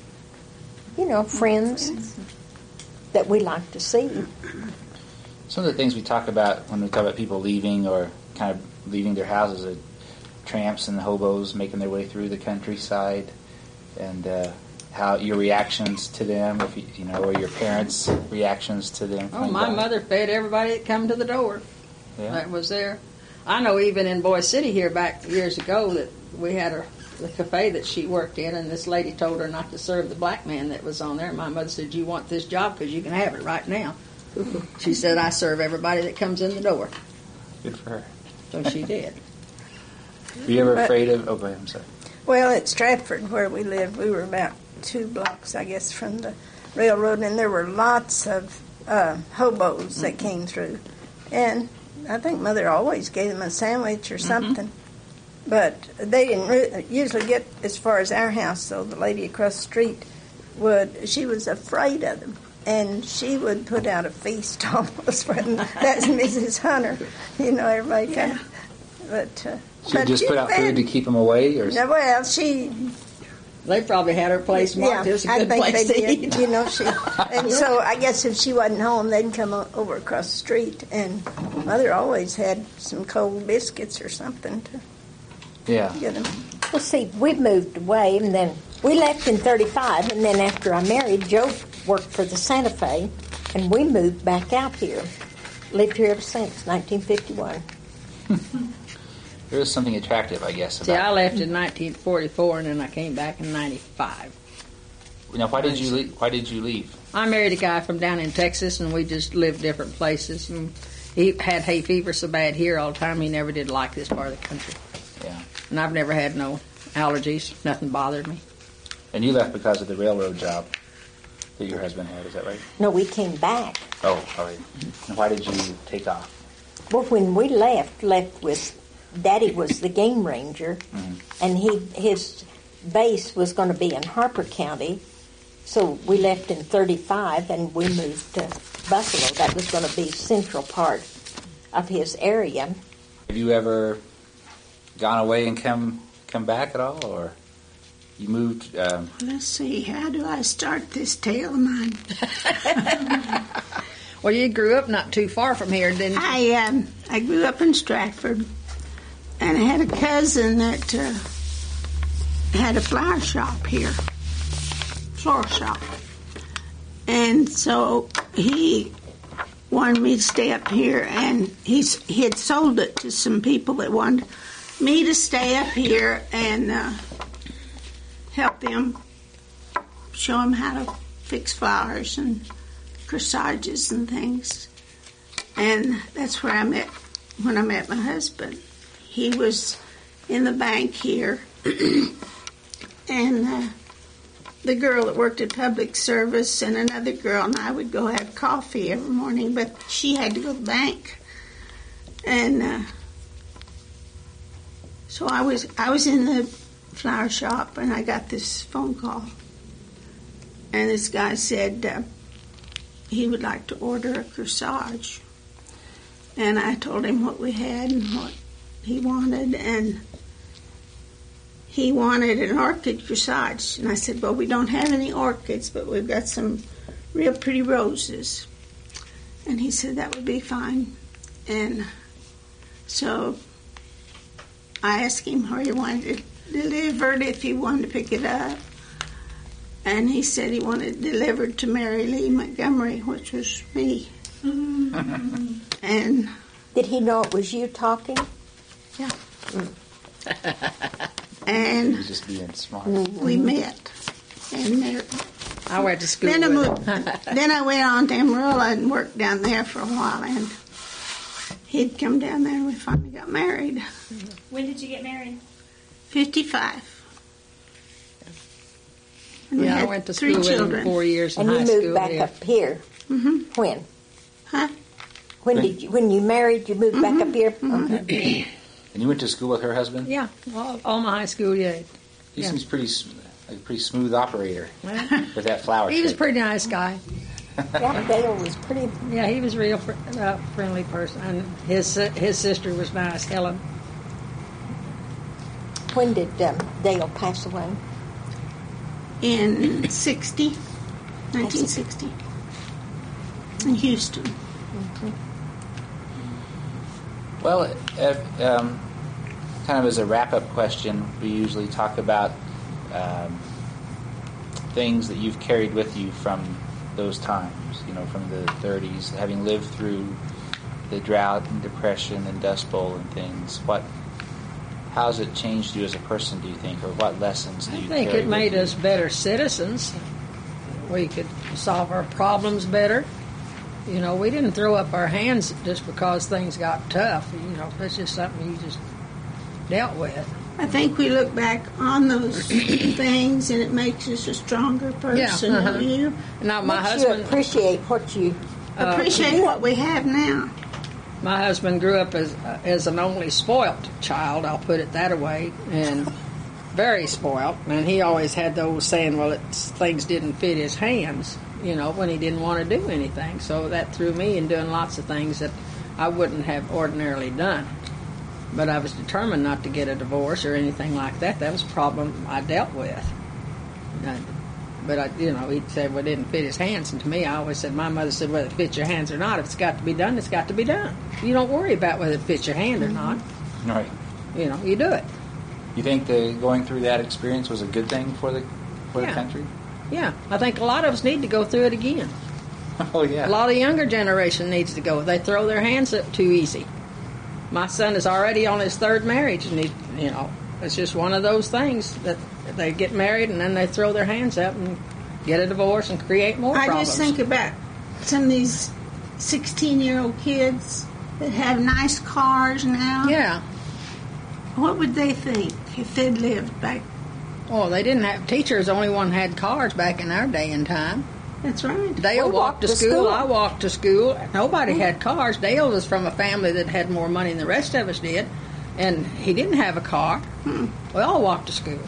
friends that we liked to see. Some of the things we talk about when we talk about people leaving or kind of leaving their houses are tramps and hobos making their way through the countryside, and how your reactions to them, if or your parents' reactions to them. Oh, my mother fed everybody that come to the door. Yeah. That was there. I know even in Boise City here back years ago that we had the cafe that she worked in, and this lady told her not to serve the black man that was on there. My mother said, "You want this job because you can have it right now." She said, "I serve everybody that comes in the door." Good for her. So she did. Were you ever afraid of? Oh, go ahead. I'm sorry. Well, at Stratford, where we lived, we were about 2 blocks, I guess, from the railroad, and there were lots of hobos that came through. And I think Mother always gave them a sandwich or something. But they didn't usually get as far as our house, so the lady across the street she was afraid of them. And she would put out a feast almost. That's Mrs. Hunter. Everybody kind of... But, She would just put out food to keep them away, or no, well, she... They probably had her place marked. It was a good place to eat. And so I guess if she wasn't home, they'd come over across the street, and Mother always had some cold biscuits or something to yeah. get them. Well, see, we moved away, and then we left in 35, and then after I married, Joe worked for the Santa Fe, and we moved back out here. Lived here ever since, 1951. There is something attractive, I guess. See, I About left in 1944, and then I came back in 95. Now, why did you leave? Why did you leave? I married a guy from down in Texas, and we just lived different places. And he had hay fever so bad here all the time, he never did like this part of the country. Yeah. And I've never had no allergies. Nothing bothered me. And you left because of the railroad job that your husband had. Is that right? No, we came back. Oh, all right. And why did you take off? Well, when we left with Daddy was the game ranger, and his base was going to be in Harper County, so we left in 35 and we moved to Buffalo. That was going to be central part of his area. Have you ever gone away and come back at all, or you moved? Let's see, how do I start this tale of mine? Well, you grew up not too far from here, didn't you? I grew up in Stratford, and I had a cousin that had a flower shop here, floral shop. And so he wanted me to stay up here, and he had sold it to some people that wanted me to stay up here and help them, show them how to fix flowers and corsages and things. And that's where I met, when I met my husband. He was in the bank here, and the girl that worked at public service and another girl and I would go have coffee every morning, but she had to go to the bank. And so I was in the flower shop, and I got this phone call. And this guy said, he would like to order a corsage. And I told him what we had and what he wanted, and he wanted an orchid corsage. And I said, well, we don't have any orchids, but we've got some real pretty roses. And he said that would be fine. And so I asked him where he wanted it delivered, if he wanted to pick it up. And he said he wanted it delivered to Mary Lee Montgomery, which was me. And did he know it was you talking? yeah. And He was just being smart. we met. And there, I went to school then I with moved. him. Then I went on to Amarillo and worked down there for a while. And he'd come down there, and we finally got married. When did you get married? 55. And we Yeah, I had went to 3 school with him children. 4 years in And you high moved school. back yeah. up here. Mm-hmm. When? Huh? When you married, you moved back up here? Okay. And you went to school with her husband? Yeah, all my high school, yeah. He Yeah. seems like a pretty smooth operator Well, with that flower he was a shape. pretty nice guy. Yeah, Dale was pretty. Yeah, he was a real friendly person. And his sister was nice, Helen. When did Dale pass away? In 1960. In Houston. Well, kind of as a wrap-up question, we usually talk about things that you've carried with you from those times, from the 30s, having lived through the drought and depression and Dust Bowl and things. How has it changed you as a person, do you think, or what lessons do you I think carry it made with us better citizens. We could solve our problems better. We didn't throw up our hands just because things got tough. That's just something you just dealt with. I think we look back on those things and it makes us a stronger person. Yeah, don't you? Now, my Makes you husband, appreciate what you. Appreciate what we have now. my husband grew up as an only spoilt child. I'll put it that way, and very spoilt. And he always had those saying, "Well, things didn't fit his hands." When he didn't want to do anything. So that threw me in doing lots of things that I wouldn't have ordinarily done. But I was determined not to get a divorce or anything like that. That was a problem I dealt with. But he'd say, well, it didn't fit his hands. And to me, I always said, my mother said, whether it fits your hands or not, if it's got to be done, it's got to be done. You don't worry about whether it fits your hand or not. Right. You do it. You think going through that experience was a good thing for the Yeah. country? Yeah, I think a lot of us need to go through it again. Oh, yeah. A lot of the younger generation needs to go. They throw their hands up too easy. My son is already on his 3rd marriage, and it's just one of those things that they get married and then they throw their hands up and get a divorce and create more I problems. just think about some of these 16-year-old kids that have nice cars now. Yeah. What would they think if they'd lived back? Well, they didn't have teachers. Only one had cars back in our day and time. That's right. Dale walked to school. I walked to school. Nobody had cars. Dale was from a family that had more money than the rest of us did, and he didn't have a car. We all walked to school.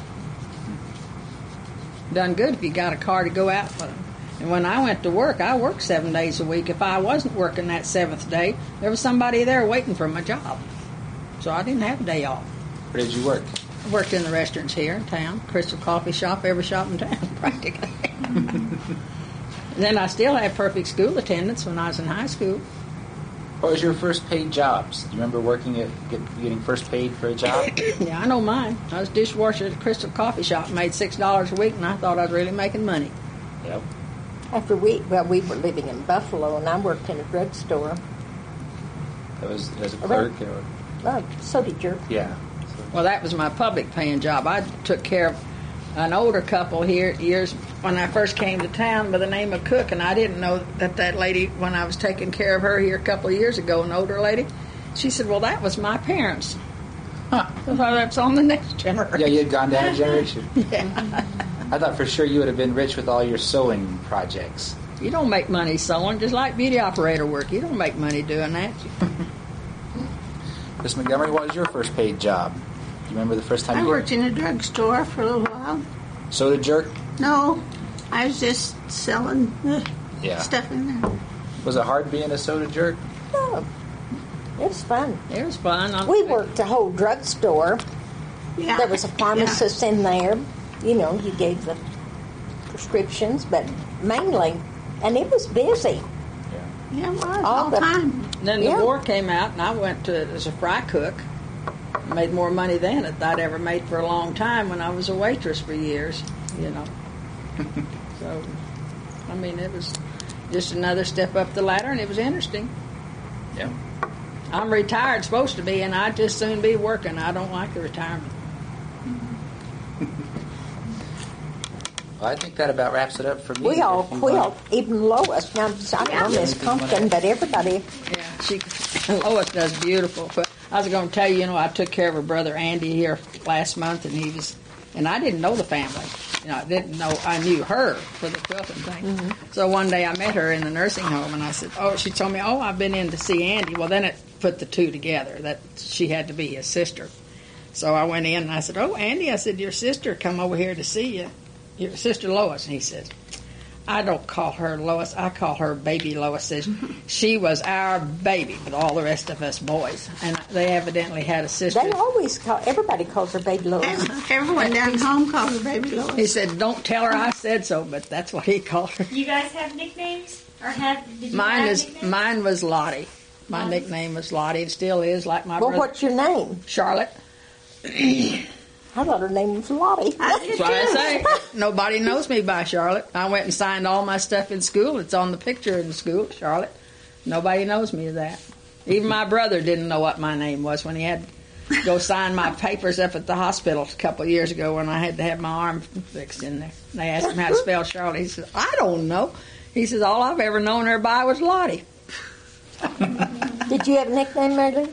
Done good if you got a car to go out with. And when I went to work, I worked 7 days a week. If I wasn't working that 7th day, there was somebody there waiting for my job. So I didn't have a day off. Where did you work? I worked in the restaurants here in town, Crystal Coffee Shop, every shop in town, practically. Then I still had perfect school attendance when I was in high school. What was your first paid jobs? Do you remember getting first paid for a job? Yeah, I know mine. I was dishwasher at the Crystal Coffee Shop, made $6 a week, and I thought I was really making money. Yep. After we were living in Buffalo, and I worked in a drugstore. That was as a clerk? Or, So did your. yeah. Well, that was my public paying job. I took care of an older couple here years when I first came to town by the name of Cook, and I didn't know that lady, when I was taking care of her here a couple of years ago, an older lady, she said, well, that was my parents. Huh. So that's on the next generation. Yeah, you had gone down a generation. Yeah. I thought for sure you would have been rich with all your sewing projects. You don't make money sewing, just like beauty operator work. You don't make money doing that. Miss Montgomery, what was your first paid job? Do you remember the first time I you worked in a drugstore for a little while. Soda jerk? No, I was just selling the Yeah. stuff in there. Was it hard being a soda jerk? No, it was fun. It was fun. We worked the whole drugstore. Yeah. There was a pharmacist in there. You know, you gave the prescriptions, but mainly, and it was busy. Yeah, it was All all the- the time. Then Yeah. the war came out, and I went to as a fry cook. Made more money then than I'd ever made for a long time when I was a waitress for years. You know. So, I mean, it was just another step up the ladder, and it was interesting. Yeah. I'm retired, supposed to be, and I'd just soon be working. I don't like the retirement. Well, I think that about wraps it up for me. We all If you quit, want- even Lois. Now, I don't know Miss Compton, but everybody. Yeah, Lois does beautiful. But I was going to tell you, I took care of her brother Andy here last month, and I didn't know the family. I didn't know. I knew her for the quilting thing. Mm-hmm. So one day I met her in the nursing home, and I said, "Oh," she told me, "Oh, I've been in to see Andy." Well, then it put the two together that she had to be his sister. So I went in and I said, "Oh, Andy," I said, "your sister come over here to see you, your sister Lois." And he said, "I don't call her Lois. I call her Baby Lois." Says she was our baby, but all the rest of us boys. And they evidently had a sister. They always call, everybody calls her Baby Lois. Everyone down home calls her Baby Lois. He said, "Don't tell her I said so," but that's what he called her. You guys have nicknames? Or did you have nicknames? Mine was Lottie. My nickname was Lottie. It still is, like my Well, brother. what's your name? Charlotte. I thought her name was Lottie. That's what I say. Nobody knows me by Charlotte. I went and signed all my stuff in school. It's on the picture in school, Charlotte. Nobody knows me as that. Even my brother didn't know what my name was when he had to go sign my papers up at the hospital a couple of years ago when I had to have my arm fixed in there. They asked him how to spell Charlotte. He said, "I don't know." He says, "All I've ever known her by was Lottie." Did you have a nickname, Marilyn?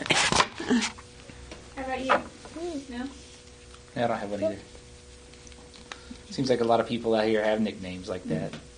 How about you? No? Yeah, I don't have one either. Seems like a lot of people out here have nicknames like that.